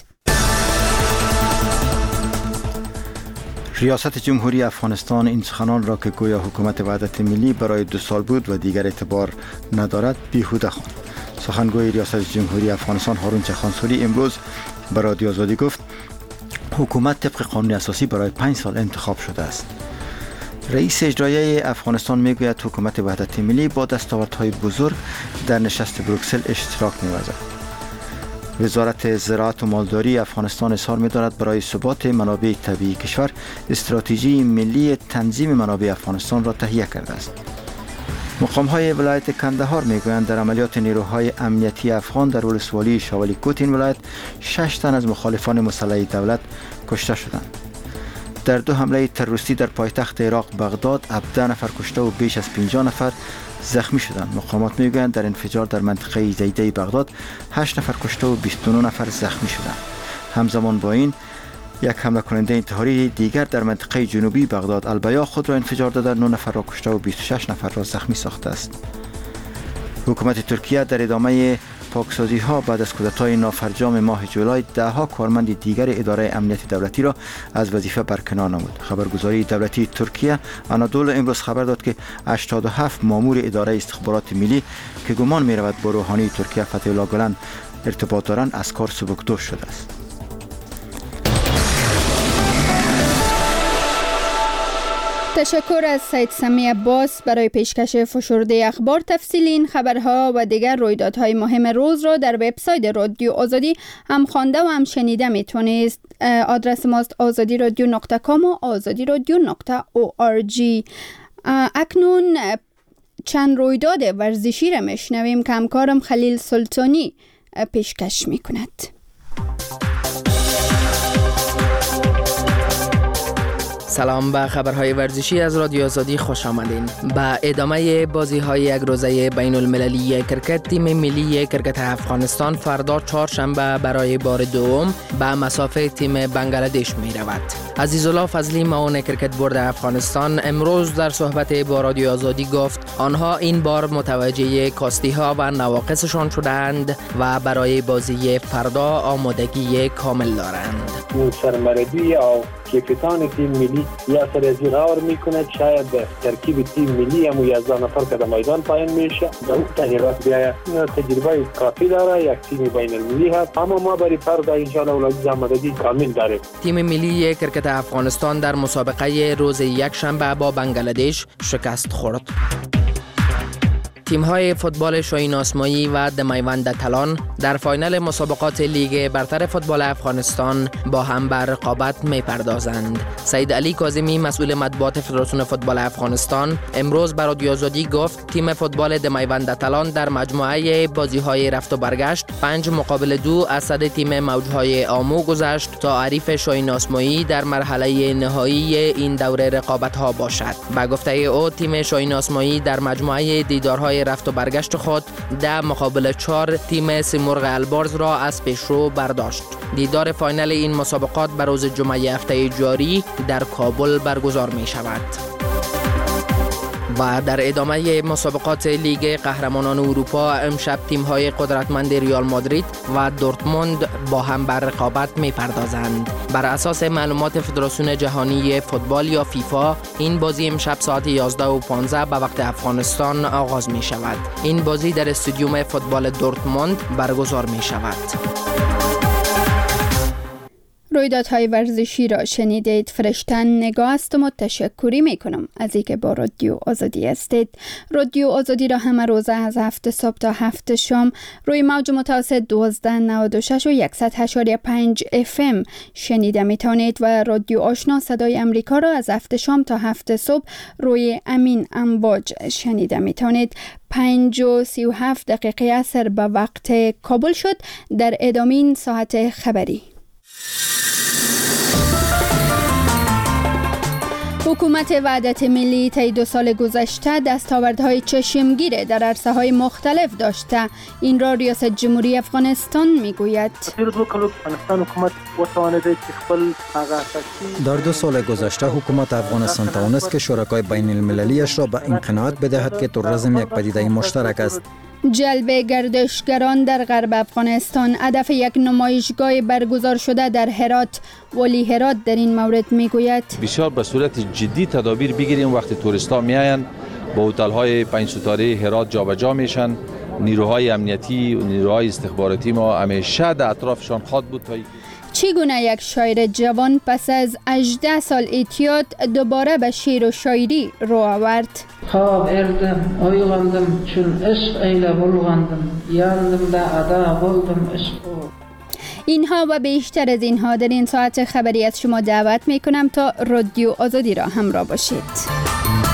ریاست جمهوری افغانستان این سخنان را که گویا حکومت وحدت ملی برای 2 سال بود و دیگر اعتبار ندارد بیهوده خواند. سخنگوی ریاست جمهوری افغانستان هارون چخانسوری امروز به رادیو آزادی گفت حکومت طبق قانون اساسی برای 5 سال انتخاب شده است. رئیس اجرایی افغانستان میگوید حکومت وحدت ملی با دستاوردهای بزرگ در نشست بروکسل اشتراک می‌ورزد. وزارت زراعت و مالداری افغانستان اظهار می‌دارد برای ثبات منابع طبیعی کشور استراتژی ملی تنظیم منابع افغانستان را تهیه کرده است. مقام‌های ولایت کندهار می‌گویند در عملیات نیروهای امنیتی افغان در ولسوالی شاولی کوت این ولایت 6 تن از مخالفان مسلح دولت کشته شدند. در 2 حمله تروریستی در پایتخت عراق بغداد 17 نفر کشته و بیش از 50 نفر زخمی شدند. مقامات میگویند در انفجار در منطقه زیده بغداد 8 نفر کشته و 29 نفر زخمی شدند. همزمان با این یک حمله کننده انتحاری دیگر در منطقه جنوبی بغداد البیا خود را انفجار داده 9 نفر را کشته و 26 نفر را زخمی ساخته است. حکومت ترکیه در ادامه پاکسازی ها بعد از کودتای نافرجام ماه جولای 10 کارمند دیگر اداره امنیت دولتی را از وظیفه برکنار نمود. خبرگزاری دولتی ترکیه آنادولو امروز خبر داد که 87 مامور اداره استخبارات ملی که گمان می رود با روحانی ترکیه فتح الله گلن ارتباط دارند از کار سبکدوش شده است. تشکر از سید سمی عباس برای پیشکش فشرده اخبار. تفصیل این خبرها و دیگر رویدادهای مهم روز را در وبسایت رادیو آزادی هم خوانده و هم شنیده میتونید. آدرس ماست azadi.radio.com و azadi.radio.org. اکنون چند رویداد ورزشی را میشنویم که همکارم خلیل سلطانی پیشکش میکند. سلام، به خبرهای ورزشی از رادیو آزادی خوش آمدین. به ادامه بازی‌های یک روزه بین المللی کرکت، تیم ملی کرکت افغانستان فردا چهارشنبه برای بار دوم به مسافه تیم بنگلادش می رود. عزیزالله فضلی معاون کرکت بورد افغانستان امروز در صحبت با رادیو آزادی گفت آنها این بار متوجه کاستی‌ها و نواقصشان شدند و برای بازی فردا آمادگی کامل دارند. سرمربی یا کپیتان تیم ملی یا سر از غور میکنه، شاید ترکیب تیم ملی هم 11 نفر که در میدان پایین میشه در اون تغییرات بیاید. تجربه کافی داره، یک تیم بین المللی هست، اما ما برای فردا انشاءالله اولادی آمادگی کامل داریم. تیم ملی کرکت افغانستان در مسابقه روز یک شنبه با بنگلادش شکست خورد. تیم‌های فوتبال شاهین آسمایی و دمیوند تلان در فاینال مسابقات لیگ برتر فوتبال افغانستان با هم به رقابت می‌پردازند. سید علی کاظمی مسئول مطبوعات فدراسیون فوتبال افغانستان امروز به رادیو آزادی گفت تیم فوتبال دمیوند تلان در مجموعه بازی‌های رفت و برگشت 5-2 از صد تیم موجهای آمو گذشت تا حریف شاهین آسمایی در مرحله نهایی این دوره رقابت‌ها باشد. به گفته او تیم شاهین آسمایی در مجموعه دیدارهای رفت و برگشت خود 10 مقابل 4 تیم سیمرغ البرز را از پیشرو برداشت. دیدار فاینال این مسابقات بر روز جمعه هفته جاری در کابل برگزار می شود. و در ادامه مسابقات لیگ قهرمانان اروپا امشب تیم‌های قدرتمند ریال مادرید و دورتموند با هم بر رقابت می‌پردازند. بر اساس معلومات فدراسیون جهانی فوتبال یا فیفا این بازی امشب ساعت 11:15 به وقت افغانستان آغاز می‌شود. این بازی در استادیوم فوتبال دورتموند برگزار می‌شود. رویدادهای ورزشی را شنیدید. فرشتن نگاه هستم و تشکری میکنم از اینکه با رادیو آزادی هستید. رادیو آزادی را همه روزه از 7 صبح تا 7 شام روی موج متوسط 1296 و 100.5 FM شنیده میتونید و رادیو آشنا صدای امریکا را از 7 شام تا 7 صبح روی امین امواج شنیده میتونید. 5:37 عصر به وقت کابل شد. در ادامین ساعت خبری. حکومت وحدت ملی طی 2 سال گذشته دستاوردهای چشمگیر در عرصه‌های مختلف داشته. این را ریاست جمهوری افغانستان میگوید. در 2 سال گذشته حکومت افغانستان توانست که شرکای بین المللیش را به این قناعت بدهد که توریسم یک پدیده مشترک است. جلب گردشگران در غرب افغانستان هدف یک نمایشگاه برگزار شده در هرات. ولی هرات در این مورد میگوید بسیار به صورت جدی تدابیر بگیریم. وقتی توریستا میاین با هتل‌های 5 ستاره هرات جابجا میشن. نیروهای امنیتی و نیروهای استخباراتی ما همیشه در اطرافشان خواهد بود. چگونه یک شاعر جوان پس از 18 سال اعتیاد دوباره به شعر و شاعری رو آورد. خواب اردم اویغاندم چون عشق ایله بلغاندم یاندم دا ادا بلدم عشق. اینها و بیشتر از اینها در این ساعت خبری از شما دعوت میکنم تا رادیو آزادی را همراه باشید.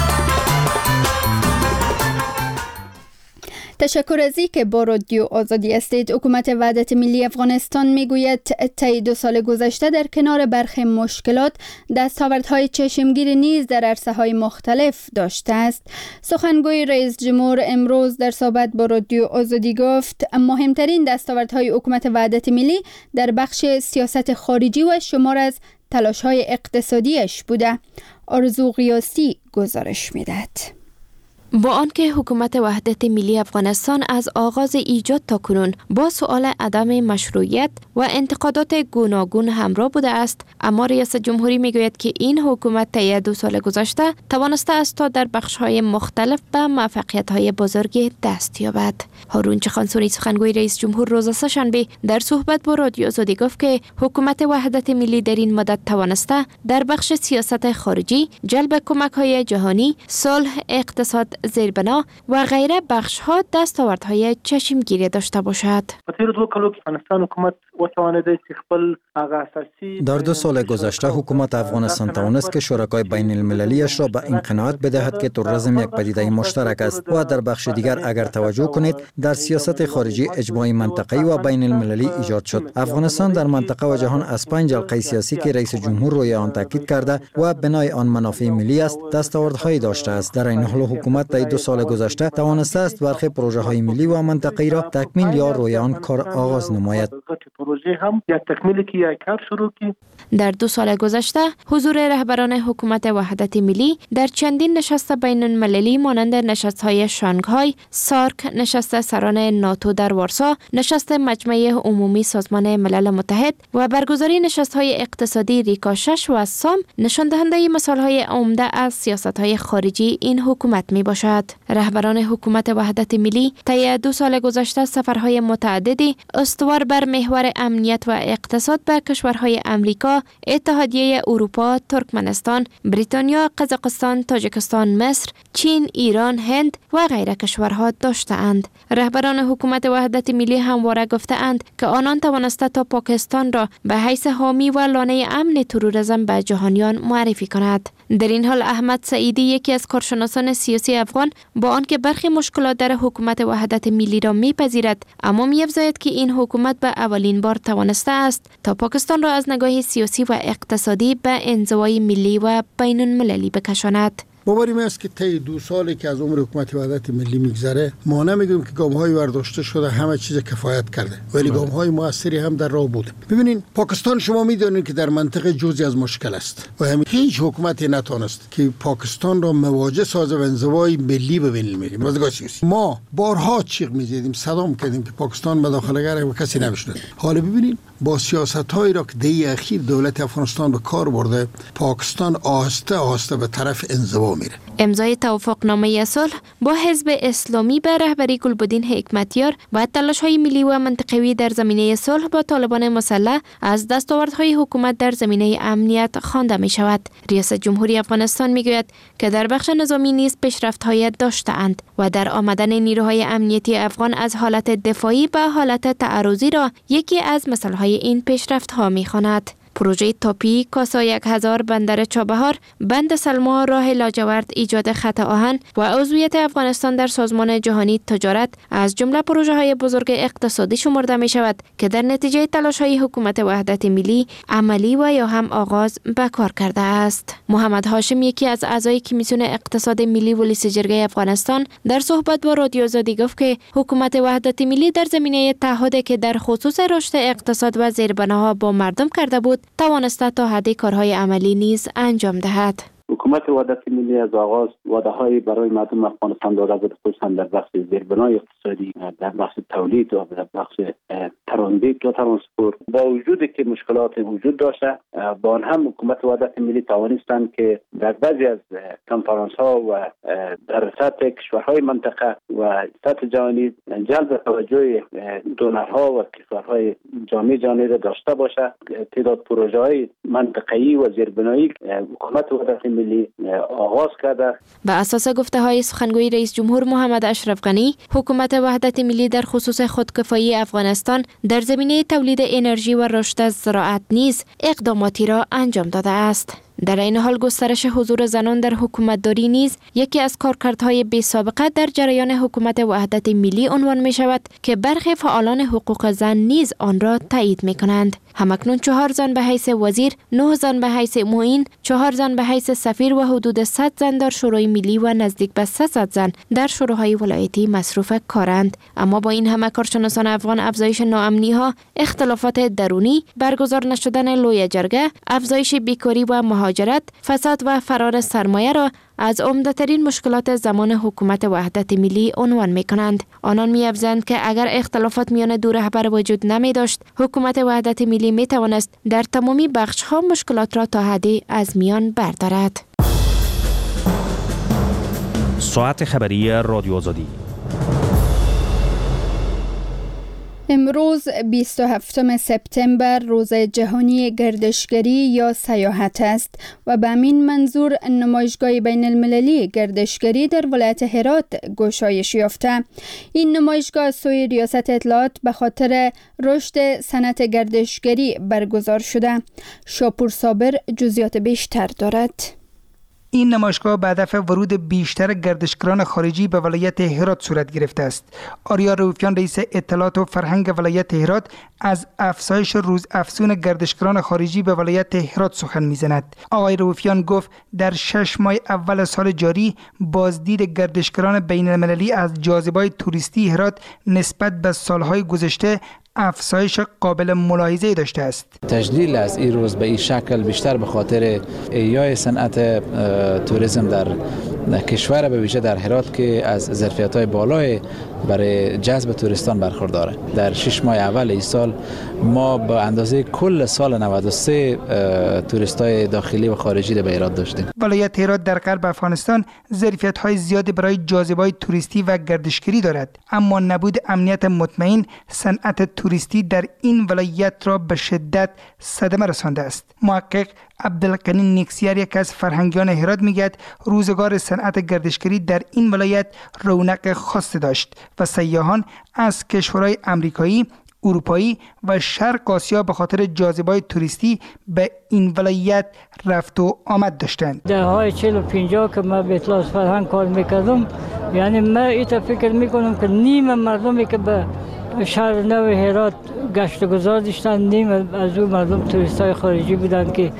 تشکر از اینکه با رادیو آزادی هستید. حکومت وحدت ملی افغانستان میگوید طی 2 سال گذشته در کنار برخی مشکلات دستاوردهای چشمگیر نیز در عرصه‌های مختلف داشته است. سخنگوی رئیس جمهور امروز در صحبت با رادیو آزادی گفت مهمترین دستاوردهای حکومت وحدت ملی در بخش سیاست خارجی و شمار از تلاش‌های اقتصادیش بوده. آرزو قیاسی گزارش میدهد. با آنکه حکومت وحدت ملی افغانستان از آغاز ایجاد تا کنون با سؤال عدم مشروعیت و انتقادات گوناگون همراه بوده است، اما ریاست جمهوری میگوید که این حکومت طی 2 سال گذشته توانسته است تا در بخش‌های مختلف به موفقیت‌های بزرگی دست یابد. هارون چخانسونی سخنگوی رئیس جمهور روز سه‌شنبه در صحبت با رادیو آزادی گفت که حکومت وحدت ملی در این مدت توانسته در بخش سیاست خارجی، جلب کمک‌های جهانی، صلح، اقتصاد، زیربنا و غیره بخش‌ها دستاوردهای چشمگیری داشته باشد. در 2 سال گذشته حکومت افغانستان توانست که شرکای بین المللیش را به این قناعت بدهد که تروریسم یک پدیده مشترک است و در بخش دیگر اگر توجه کنید در سیاست خارجی اجماع منطقه‌ای و بین المللی ایجاد شد. افغانستان در منطقه و جهان از 5 جلقه سیاسی که رئیس جمهور روی آن تاکید کرده و بنای آن منافع ملی است دستاوردهایی داشته است. در این حال حکومت در 2 سال گذشته توانسته است برخی پروژه‌های ملی و منطقه‌ای را تکمیل یا روی آن کار آغاز نماید. در 2 سال گذشته حضور رهبران حکومت وحدت ملی در چندین نشست بین المللی مانند نشست‌های شانگهای، سارک، نشست سران ناتو در وارسا، نشست مجمع عمومی سازمان ملل متحد و برگزاری نشست‌های اقتصادی ریکا 6 و سام نشان دهنده مثال‌های عمده از سیاست‌های خارجی این حکومت میباشد. رهبران حکومت وحدت ملی طی 2 سال گذشته سفرهای متعددی استوار بر محور امنیت و اقتصاد به کشورهای امریکا، اتحادیه اروپا، ترکمنستان، بریتانیا، قزاقستان، تاجیکستان، مصر، چین، ایران، هند و غیره کشورها داشته‌اند. رهبران حکومت وحدت ملی همواره گفته‌اند که آنان توانسته تا پاکستان را به حیث حامی و لانه امن تروریسم به جهانیان معرفی کند. در این حال احمد سعیدی یکی از کارشناسان سیاسی افغان با آنکه برخی مشکلات در حکومت وحدت ملی را میپذیرد اما می‌افزاید که این حکومت به اولین بار توانسته است تا پاکستان را از نگاه سیاسی و اقتصادی به انزوای ملی و بین المللی بکشاند. باوری من است که طی 2 سالی که از عمر حکومت وحدت ملی میگذره ما نمیگیم که گام‌های برداشته شده همه چیز کفایت کرده ولی گام‌های موثری هم در راه بوده. ببینین پاکستان شما میدونید که در منطقه جزئی از مشکل است و همین هیچ حکومتی نتونست که پاکستان را مواجه سازه و انزوای ملی ببینیم. ما بارها چیغ میزدیم صدام کردیم که پاکستان مداخله‌گر و کسی نمیشد. حالا ببینین با سیاست‌هایی را که دی اخیر دولت افغانستان به کار برده پاکستان آهسته آهسته به طرف انزوا میره. امضای توافقنامه صلح با حزب اسلامی به رهبری گلبدین حکمتیار و تلاش‌های ملی و منطقوی در زمینه صلح با طالبان مسلح از دستاوردهای حکومت در زمینه امنیت خوانده می شود. ریاست جمهوری افغانستان می گوید که در بخش نظامی نیز پیشرفت‌های داشته‌اند و در آمدن نیروهای امنیتی افغان از حالت دفاعی به حالت تعرضی را یکی از مثال‌های این پیشرفت‌ها می خواند. پروژه تاپی، کاسا 1000 بندر چابهار، بند سلما، راه لاجورد، ایجاد خط آهن و عضویت افغانستان در سازمان جهانی تجارت از جمله پروژه‌های بزرگ اقتصادی شمرده می شود که در نتیجه تلاش‌های حکومت وحدت ملی عملی و یا هم آغاز به کار کرده است. محمد هاشم یکی از اعضای کمیسیون اقتصاد ملی ولیس جرگه افغانستان در صحبت با رادیو آزادی گفت که حکومت وحدت ملی در زمینه تعهدی که در خصوص رشد اقتصاد و زیربناها با مردم کرده بود توانسته تا حد کارهای عملی نیز انجام دهد. حکومت وحدت ملی از آغاز وعده‌های برای مردم افغانستان داده بود، خصوصا در بخش زیربنای اقتصادی، در بخش تولید و در بخش ترانزیت و ترانسپورت. با وجودی که مشکلات وجود داشته، با آن هم حکومت وحدت ملی توانستند که در بعضی از کنفرانس‌ها و در سطح کشورهای منطقه و سطح جهانی جلب توجه دونرها و کشورهای جامعه جهانی را داشته باشه. تعداد پروژه‌های منطقه‌ای و زیربنایی حکومت وحدت ملی آغاز کرده. به اساس گفته‌های سخنگوی رئیس جمهور محمد اشرف غنی، حکومت وحدت ملی در خصوص خودکفایی افغانستان در زمینه تولید انرژی و رشد زراعت نیز اقداماتی را انجام داده است. در این حال گسترش حضور زنان در حکومتداری نیز یکی از کارکردهای بی سابقه در جریان حکومت وحدت ملی عنوان می شود که برخی فعالان حقوق زن نیز آن را تایید می کنند. همکنون 4 زن به حیث وزیر، 9 زن به حیث معین، 4 زن به حیث سفیر و حدود 100 زن در شورای ملی و نزدیک به 300 زن در شوراهای ولایتی مصروف کارند. اما با این همه کارشناسان افغان افزایش ناامنی ها، اختلافات درونی، برگزار نشدن لوی جرگه، افزایش بیکاری و مهاجرت، فساد و فرار سرمایه را از عمده‌ترین مشکلات زمان حکومت وحدت ملی عنوان می‌کنند. آنان می‌افزایند که اگر اختلافات میان دو رهبر وجود نمی داشت، حکومت وحدت ملی می‌توانست در تمامی بخش‌ها مشکلات را تا حدی از میان بردارد. ساعت خبری رادیو آزادی. امروز 27 سپتامبر روز جهانی گردشگری یا سیاحت است و به همین منظور نمایشگاه بین المللی گردشگری در ولایت هرات گشایش یافته. این نمایشگاه سوی ریاست اطلاعات به خاطر رشد صنعت گردشگری برگزار شده. شاپور صابر جزئیات بیشتر دارد. این نمایشگاه به هدف ورود بیشتر گردشگران خارجی به ولایت هرات صورت گرفته است. آریا رؤوفیان رئیس اطلاعات و فرهنگ ولایت هرات از افزایش روزافزون گردشگران خارجی به ولایت هرات سخن می‌زند. آقای رؤوفیان گفت در 6 ماه اول سال جاری بازدید گردشگران بین المللی از جاذبه‌های توریستی هرات نسبت به سالهای گذشته افزایش قابل ملاحظه داشته است. تجلیل از این روز به این شکل بیشتر به خاطر احیای صنعت توریسم در کشور به ویژه در هرات که از ظرفیت‌های بالای برای جذب توریستان برخورداره. در 6 ماه اول این سال ما به اندازه کل سال 93 توریستای داخلی و خارجی به هرات داشتیم. ولایت هرات در غرب افغانستان ظرفیت‌های زیادی برای جاذبه‌های توریستی و گردشگری دارد، اما نبود امنیت مطمئن صنعت توریستی در این ولایت را به شدت صدمه رسانده است. محقق عبدالغنی نیکسیار یک از فرهنگیان هرات میگوید روزگار صنعت گردشگری در این ولایت رونق خاصی داشت و سیاحان از کشورهای آمریکایی، اروپایی و شرق آسیا به خاطر جاذبه‌های توریستی به این ولایت رفت و آمد داشتند. دههای 40 و 50 که من به اطلاعات فرهنگ کار میکردم، یعنی من ایتا فکر میکنم که نیم مردمی که به شهر نو هرات گشت و گذار داشتن، نیم از اون مردم توریستای خارجی بودن که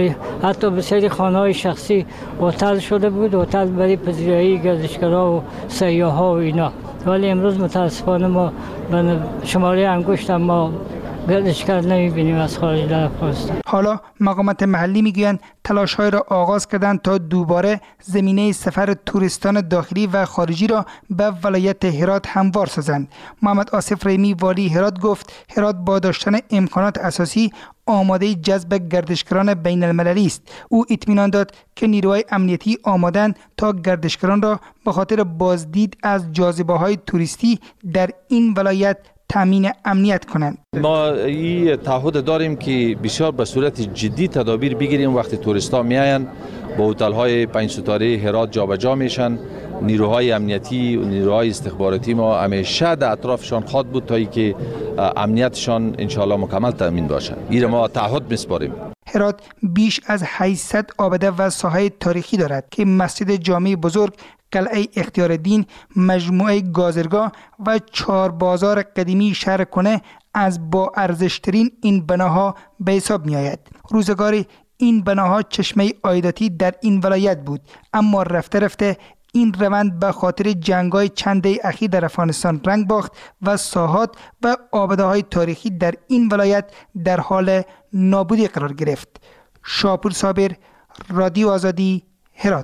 حتی به سری خانه‌های شخصی هتل شده بود، هتل برای پذیرایی گردشگرها و سیاح‌ها و اینا. ولی امروز متاسفانه ما به شماره انگشت ما گردشگر نمی‌بینیم از خارج در افغانستان. حالا مقامات محلی میگویند تلاش‌های را آغاز کردند تا دوباره زمینه سفر توریستان داخلی و خارجی را به ولایت هرات هموار سازند. محمد آصف رحیمی والی هرات گفت هرات با داشتن امکانات اساسی آماده جذب گردشگران بین المللی است. او اطمینان داد که نیروهای امنیتی آمادند تا گردشگران را به خاطر بازدید از جاذبه‌های توریستی در این ولایت تامین امنیت کنند. ما این تعهد داریم که بسیار به صورت جدی تدابیر بگیریم. وقتی توریستا میاین با هتل‌های 5 ستاره هرات جابجا میشن، نیروهای امنیتی و نیروهای استخباراتی ما همیشه در اطرافشان خواهد بود تا اینکه امنیتشان انشالله مکمل تامین باشه. این ما تعهد میسپاریم. هرات بیش از 800 آبده و ساحه تاریخی دارد که مسجد جامع بزرگ، قلعه اختیارالدین، مجموعه گازرگاه و 4 بازار قدیمی شهر کنه از با ارزشترین این بناها به حساب می آید. روزگاری این بناها چشمه عایداتی در این ولایت بود، اما رفته رفته این روند به خاطر جنگ‌های چند دهه اخیر در افغانستان رنگ باخت و ساحات و آباده‌های تاریخی در این ولایت در حال نابودی قرار گرفت. شاپور صابر، رادیو آزادی، هرات.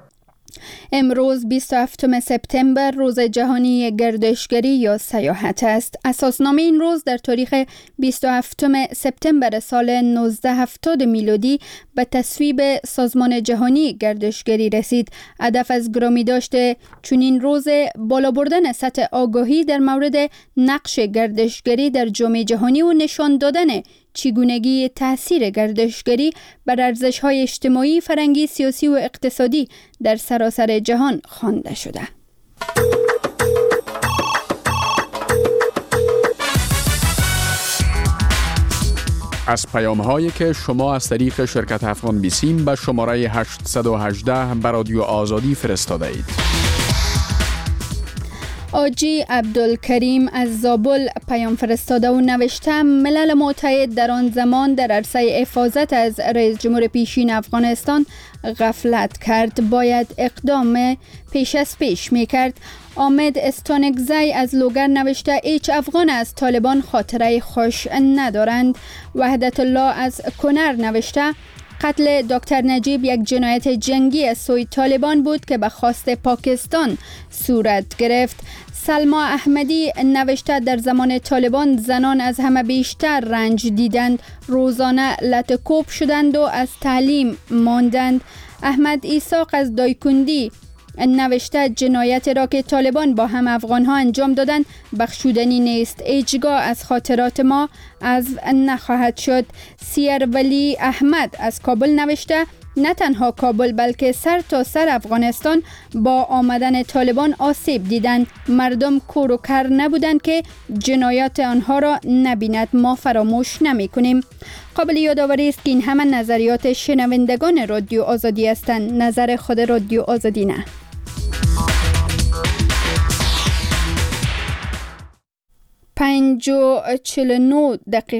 امروز 27 سپتامبر روز جهانی گردشگری یا سیاحت است. اساسنامه این روز در تاریخ 27 سپتامبر سال 1970 میلادی به تصویب سازمان جهانی گردشگری رسید. هدف از گرامی داشته چنین روز بالا بردن سطح آگاهی در مورد نقش گردشگری در جامعه جهانی و نشان دادن چگونگی تأثیر گردشگری بر ارزش‌های اجتماعی، فرهنگی، سیاسی و اقتصادی در سراسر جهان خوانده شده. از پیام‌هایی که شما از طریق شرکت افغان بیسیم به شماره 818 به رادیو آزادی فرستاده اید. آجی عبدالکریم از زابل پیام فرستاده و نوشته ملل متحد در آن زمان در عرصه حفاظت از رئیس جمهور پیشین افغانستان غفلت کرد، باید اقدام پیش از پیش میکرد. آمد استانگزی از لوگر نوشته هیچ افغان از طالبان خاطره خوش ندارند. وحدت الله از کنر نوشته قتل دکتر نجیب یک جنایت جنگی از سوی طالبان بود که به خواست پاکستان صورت گرفت. سلما احمدی نوشته در زمان طالبان زنان از همه بیشتر رنج دیدند، روزانه لطکوب شدند و از تعلیم ماندند. احمد ایساق از دایکندی نوشته جنایت را که طالبان با هم افغان ها انجام دادند بخشودنی نیست. هیچگاه از خاطرات ما از نخواهد شد. سیر ولی احمد از کابل نوشته نه تنها کابل بلکه سر تا سر افغانستان با آمدن طالبان آسیب دیدند. مردم کور و کر نبودند که جنایات آنها را نبیند. ما فراموش نمی کنیم. قابل یادآوری است که این همه نظریات شنوندگان رادیو آزادی هستند، نظر خود رادیو آزادی نه. 5:49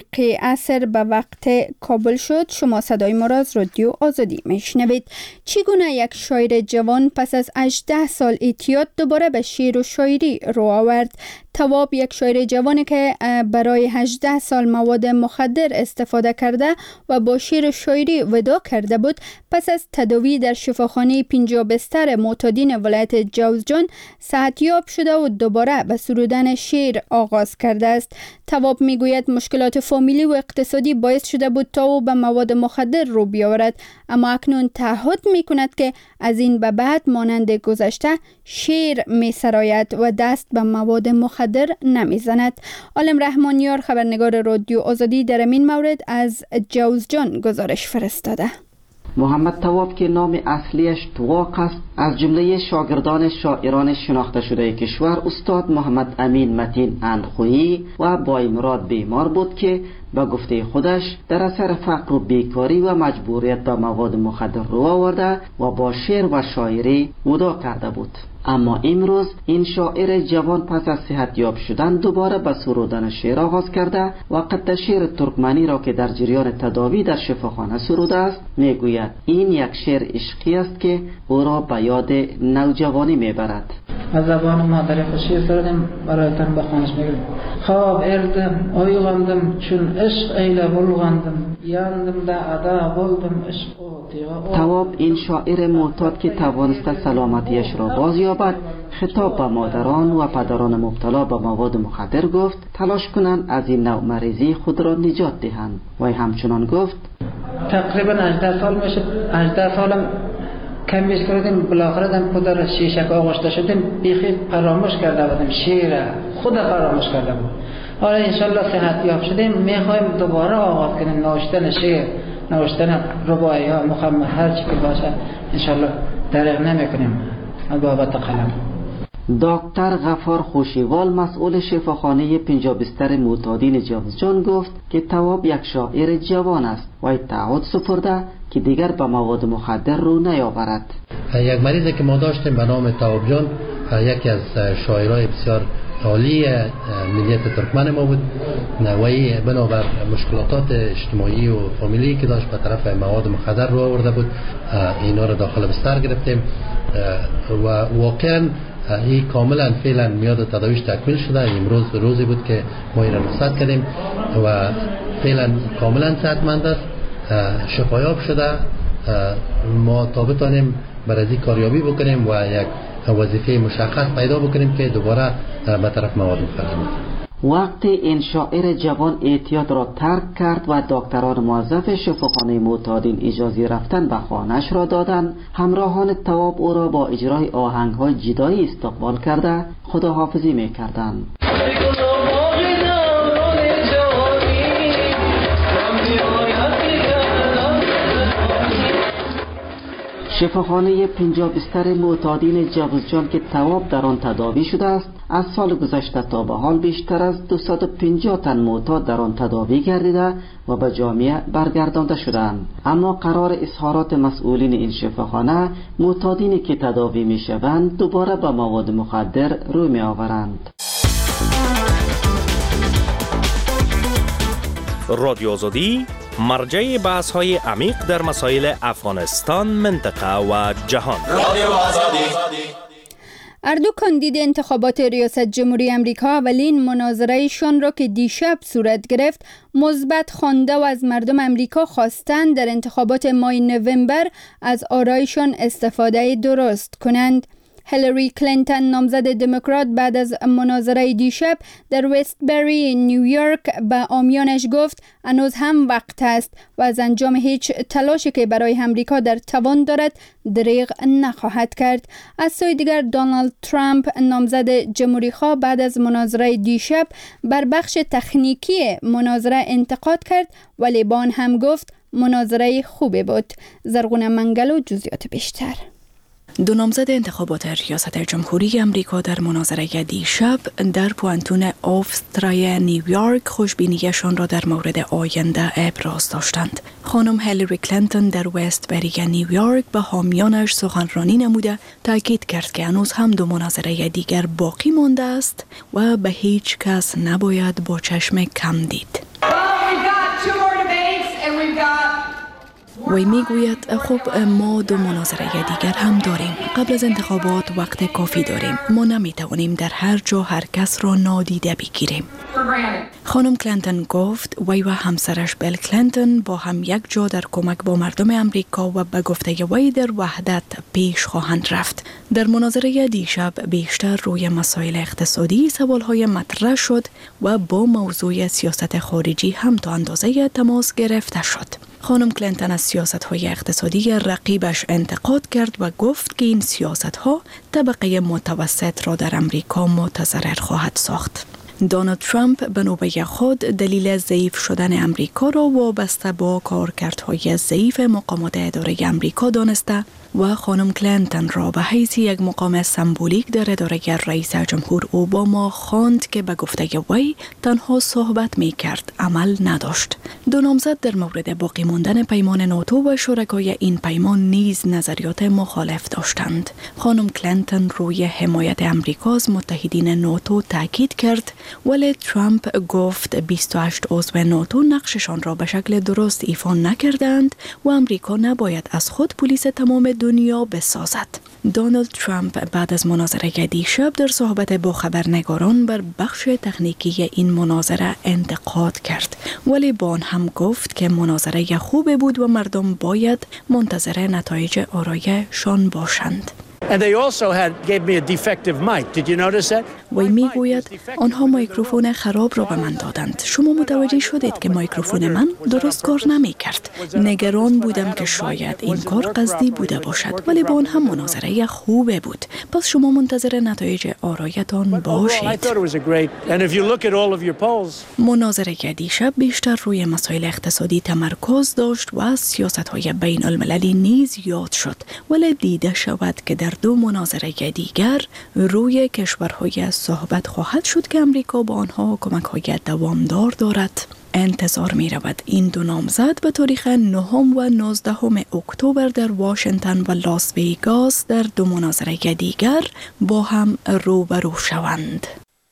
عصر به وقت کابل شد. شما صدای ما را از رادیو آزادی میشنوید. چگونه یک شاعر جوان پس از 18 سال اعتیاد دوباره به شعر و شاعری رو آورد؟ تواب یک شاعر جوانی که برای 18 سال مواد مخدر استفاده کرده و با شعر و شاعری وداع کرده بود، پس از تداوی در شفاخانه 50 بستر معتادین ولایت جوزجان صحتیاب شده و دوباره به سرودن شعر آغاز کرده است. تواب میگوید مشکلات فامیلی و اقتصادی باعث شده بود تا او به مواد مخدر رو بیاورد، اما اکنون تعهد میکند که از این به بعد مانند گذشته شعر میسراید و دست به مواد مخدر نمیزند. عالم رحمانیار خبرنگار رادیو آزادی در این مورد از جوزجان گزارش فرستاده. محمد تواب که نام اصلیش تواق است، از جمله شاگردان شاعران شناخته شده کشور استاد محمد امین متین اندخویی و بایمراد بیمار بود که به گفته خودش در اثر فقر و بیکاری و مجبوریت به مواد مخدر رو آورده و با شعر و شاعری وداع کرده بود. اما امروز این شاعر جوان پس از صحتیاب شدن دوباره به سرودن شعر آغاز کرده و قطع شعر ترکمنی را که در جریان تداوی در شفاخانه سروده است میگوید این یک شعر عشقی است که او را به یاد نوجوانی میبرد. از زبان مادری خوشی سردم برایتان بخوانش میگم. خواب اردم اویغاندم چون عشق ایله بلغاندم یاندم دا ادا بولدم عشق و تیغا. تواب این شاعر معتاد که توانسته سلامتیش را بازیابد خطاب به مادران و پدران مبتلا به مواد مخدر گفت تلاش کنند از این نوع مریضی خود را نجات دهند. و همچنان گفت تقریبا 18 سال میشه، 18 سالم کم بیش کردیم، بالاخره دم پدر شیشک آغشته شدیم، بیخی فراموش کرده بودیم شعر خود فراموش کرده بود. حالا انشالله صحتیاب شدیم میخوایم دوباره آغاز کنیم نوشتن شعر، نوشتن رباعی ها، مخمر، هر چی که باشه انشالله دریغ نمیکنیم بابت قلم. دکتر غفار خوشیوال مسئول شفاخانه 50 بستر معتادین جوزجان گفت که تواب یک شاعر جوان است و تعهد سپرده که دیگر به مواد مخدر رو نیاورد. یک مریضی که ما داشتیم به نام تواب جان، یکی از شاعرای بسیار عالی ملیت ترکمن ما بود و ای بنابر مشکلات اجتماعی و فامیلی که داشت به طرف مواد مخدر رو آورده بود، اینا رو داخل بستر گرفتیم و واقعا این کاملا فعلا میاد تداویش تکمیل شده. امروز روزی بود که ما این را رخصت کردیم و فعلا کاملا صحتمند است، شفایاب شده. ما تا بتانیم برای کاریابی بکنیم و یک وظیفه مشخص پیدا بکنیم که دوباره به طرف مواد مخدر. وقتی این شاعر جوان اعتیاد را ترک کرد و دکتران موظف شفاخانه معتادین اجازه رفتن به خانه‌اش را دادند، همراهان تواب او را با اجرای آهنگ‌های جدایی استقبال کرده خداحافظی می‌کردند. شفاخانه 50 بستر معتادین جوزجان که تواب در آن تداوی شده است، از سال گذشته تا به حال بیشتر از 250 تن معتاد در آن تداوی گردیده و به جامعه برگردانده شدند. اما قرار اظهارات مسئولین این شفاخانه معتادینی که تداوی می شوند دوباره به مواد مخدر روی می آورند. رادیو آزادی مرجع بحث های عمیق در مسائل افغانستان، منطقه و جهان. اردو کاندید انتخابات ریاست جمهوری امریکا اولین مناظرهشان را که دیشب صورت گرفت مثبت خوانده و از مردم امریکا خواستند در انتخابات ماه نوامبر از آرایشان استفاده درست کنند. هیلاری کلینتون نامزد دموکرات بعد از مناظره دیشب در وستبری نیویورک به عامیانش گفت هنوز هم وقت است و از انجام هیچ تلاشی که برای امریکا در توان دارد دریغ نخواهد کرد. از سوی دیگر دونالد ترامپ نامزد جمهوری‌خواه بعد از مناظره دیشب بر بخش تکنیکی مناظره انتقاد کرد ولی با آن هم گفت مناظره خوبی بود. زرغون منگلو جزئیات بیشتر. دو نامزد انتخابات ریاست جمهوری امریکا در مناظره دیشب در پوانتون آوسترای نیویورک خوشبینیشان را در مورد آینده ابراز داشتند. خانم هیلاری کلینتون در وستبری نیویورک به حامیانش سخنرانی نموده تاکید کرد که هنوز هم دو مناظره دیگر باقی مانده است و به هیچ کس نباید با چشم کم دید. وی میگوید خب ما دو مناظره دیگر هم داریم. قبل از انتخابات وقت کافی داریم. ما نمیتوانیم در هر جا هر کس را نادیده بگیریم. خانم کلینتون گفت وی و همسرش بیل کلینتون با هم یک جا در کمک با مردم امریکا و به گفته وی در وحدت پیش خواهند رفت. در مناظره دیشب بیشتر روی مسائل اقتصادی سوالهای مطرح شد و با موضوع سیاست خارجی هم تا اندازه تماس گرفته شد. خانم کلینتون از سیاست‌های اقتصادی رقیبش انتقاد کرد و گفت که این سیاست‌ها طبقه متوسط را در امریکا متضرر خواهد ساخت. دونالد ترامپ به نوبه خود دلیل ضعیف شدن امریکا را وابسته با کارکردهای ضعیف مقامات اداره امریکا دانسته و خانم کلینتون را به حیث یک مقام سمبولیک در اداره رئیس جمهور اوباما خواند که به گفته وی تنها صحبت می کرد، عمل نداشت. دو نامزد در مورد باقی ماندن پیمان ناتو و شرکای این پیمان نیز نظریات مخالف داشتند. خانم کلینتون روی حمایت امریکا از متحدین ناتو تاکید کرد ولی ترامپ گفت 28 عضو ناتو نقششان را به شکل درست ایفا نکردند و امریکا نباید از خود پلیس تمام دنیا بسازد. دونالد ترامپ بعد از مناظره دیشب در صحبت با خبرنگاران بر بخش تکنیکی این مناظره انتقاد کرد ولی با آن هم گفت که مناظره خوب بود و مردم باید منتظر نتایج آرایشان باشند. And they also gave me a defective mic. Did you notice that? وی میگوید آنها میکروفون خراب را به من دادند. شما متوجه شدید که میکروفون من درست کار نمی کرد. نگران بودم که شاید این کار قصدی بوده باشد ولی با آن هم مناظره خوبه بود. پس شما منتظر نتایج آرایتان باشید. مناظره دیشب بیشتر روی مسائل اقتصادی تمرکز داشت و سیاست‌های بین المللی نیز یاد شد ولی دیده شود که در دو مناظره دیگر روی کشورهای صحبت خواهد شد که امریکا با آنها کمک‌های دوامدار دارد. انتظار می رود این دو نامزد به تاریخ 9 و 19 اکتبر در واشنگتن و لاس ویگاس در دو مناظره دیگر با هم روبرو شوند.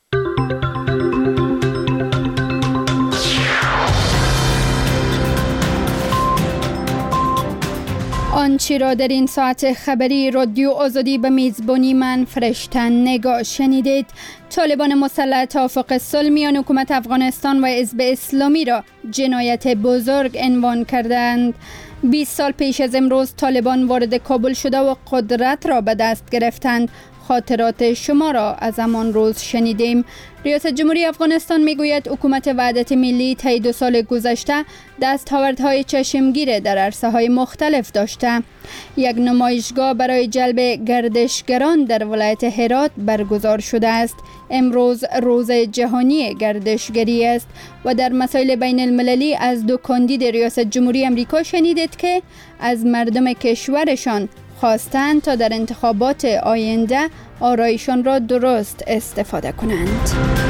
آنچه را در این ساعت خبری رادیو آزادی به میزبانی من فرشته نگاه شنیدید. طالبان مسلح توافق صلح میان حکومت افغانستان و حزب اسلامی را جنایت بزرگ عنوان کردند. 20 سال پیش از امروز طالبان وارد کابل شده و قدرت را به دست گرفتند. خاطرات شما را از همان روز شنیدیم. ریاست جمهوری افغانستان میگوید حکومت وحدت ملی طی 2 سال گذشته دستاوردهای چشمگیر در عرصه‌های مختلف داشته. یک نمایشگاه برای جلب گردشگران در ولایت هرات برگزار شده است. امروز روز جهانی گردشگری است و در مسائل بین المللی از 2 کاندید ریاست جمهوری امریکا شنیدید که از مردم کشورشان خواستند تا در انتخابات آینده آرایشان را درست استفاده کنند.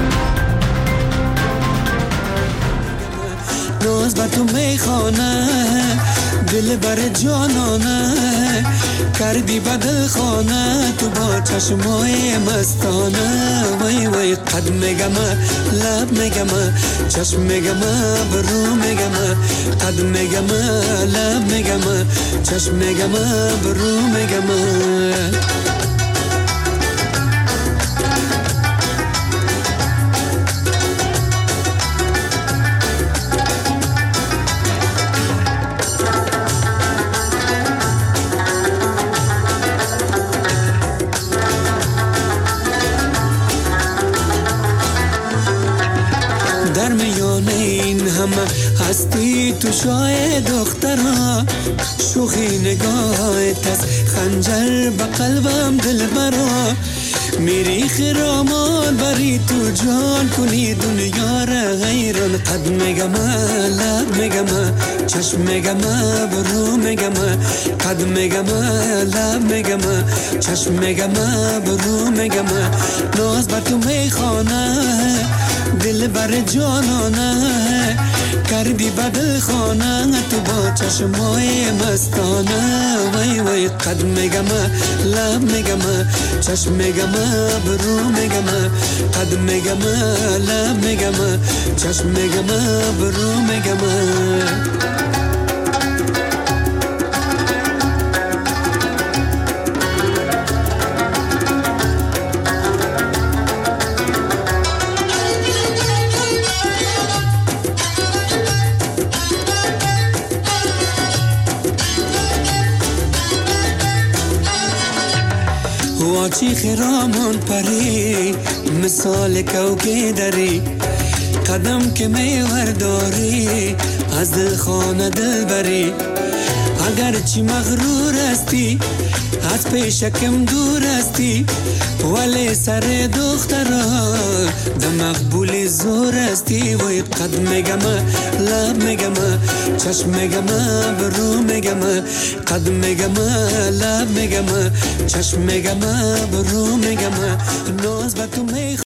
روز با تو میخوانه دل بر جانانه کردی بدل خانه تو با چشمای مستانه وای وای قد میگم لب میگم چشم میگم برو میگم قد میگم لب میگم چشم میگم برو میگم همه هستی تو شای دخترا شوخی نگاهت از خنجر به قلبم دل برا میری خرامان بری تو جان کنی دنیا را غیران قد میگم لب میگم چشم میگم برو میگم قد میگم لب میگم چشم میگم برو میگم ناز بر تو میخوانه دل بر جانانه کردی بدل خانه تو با چشمای مستانه وای وای قد میگم لب میگم چشم میگم برو میگم قد میگم لب میگم چشم میگم برو میگم واچی خرامان پری مثال کوکه داری قدم که میور داری از دل خانه دل بری اگر چی مغرور استی از پیشکم دور استی ولی سر دخترا ده مقبول زور استی وی قد میگم لب میگم چشم میگم برو میگم قد میگم لب میگم چشم میگم برو میگم ناز بر تو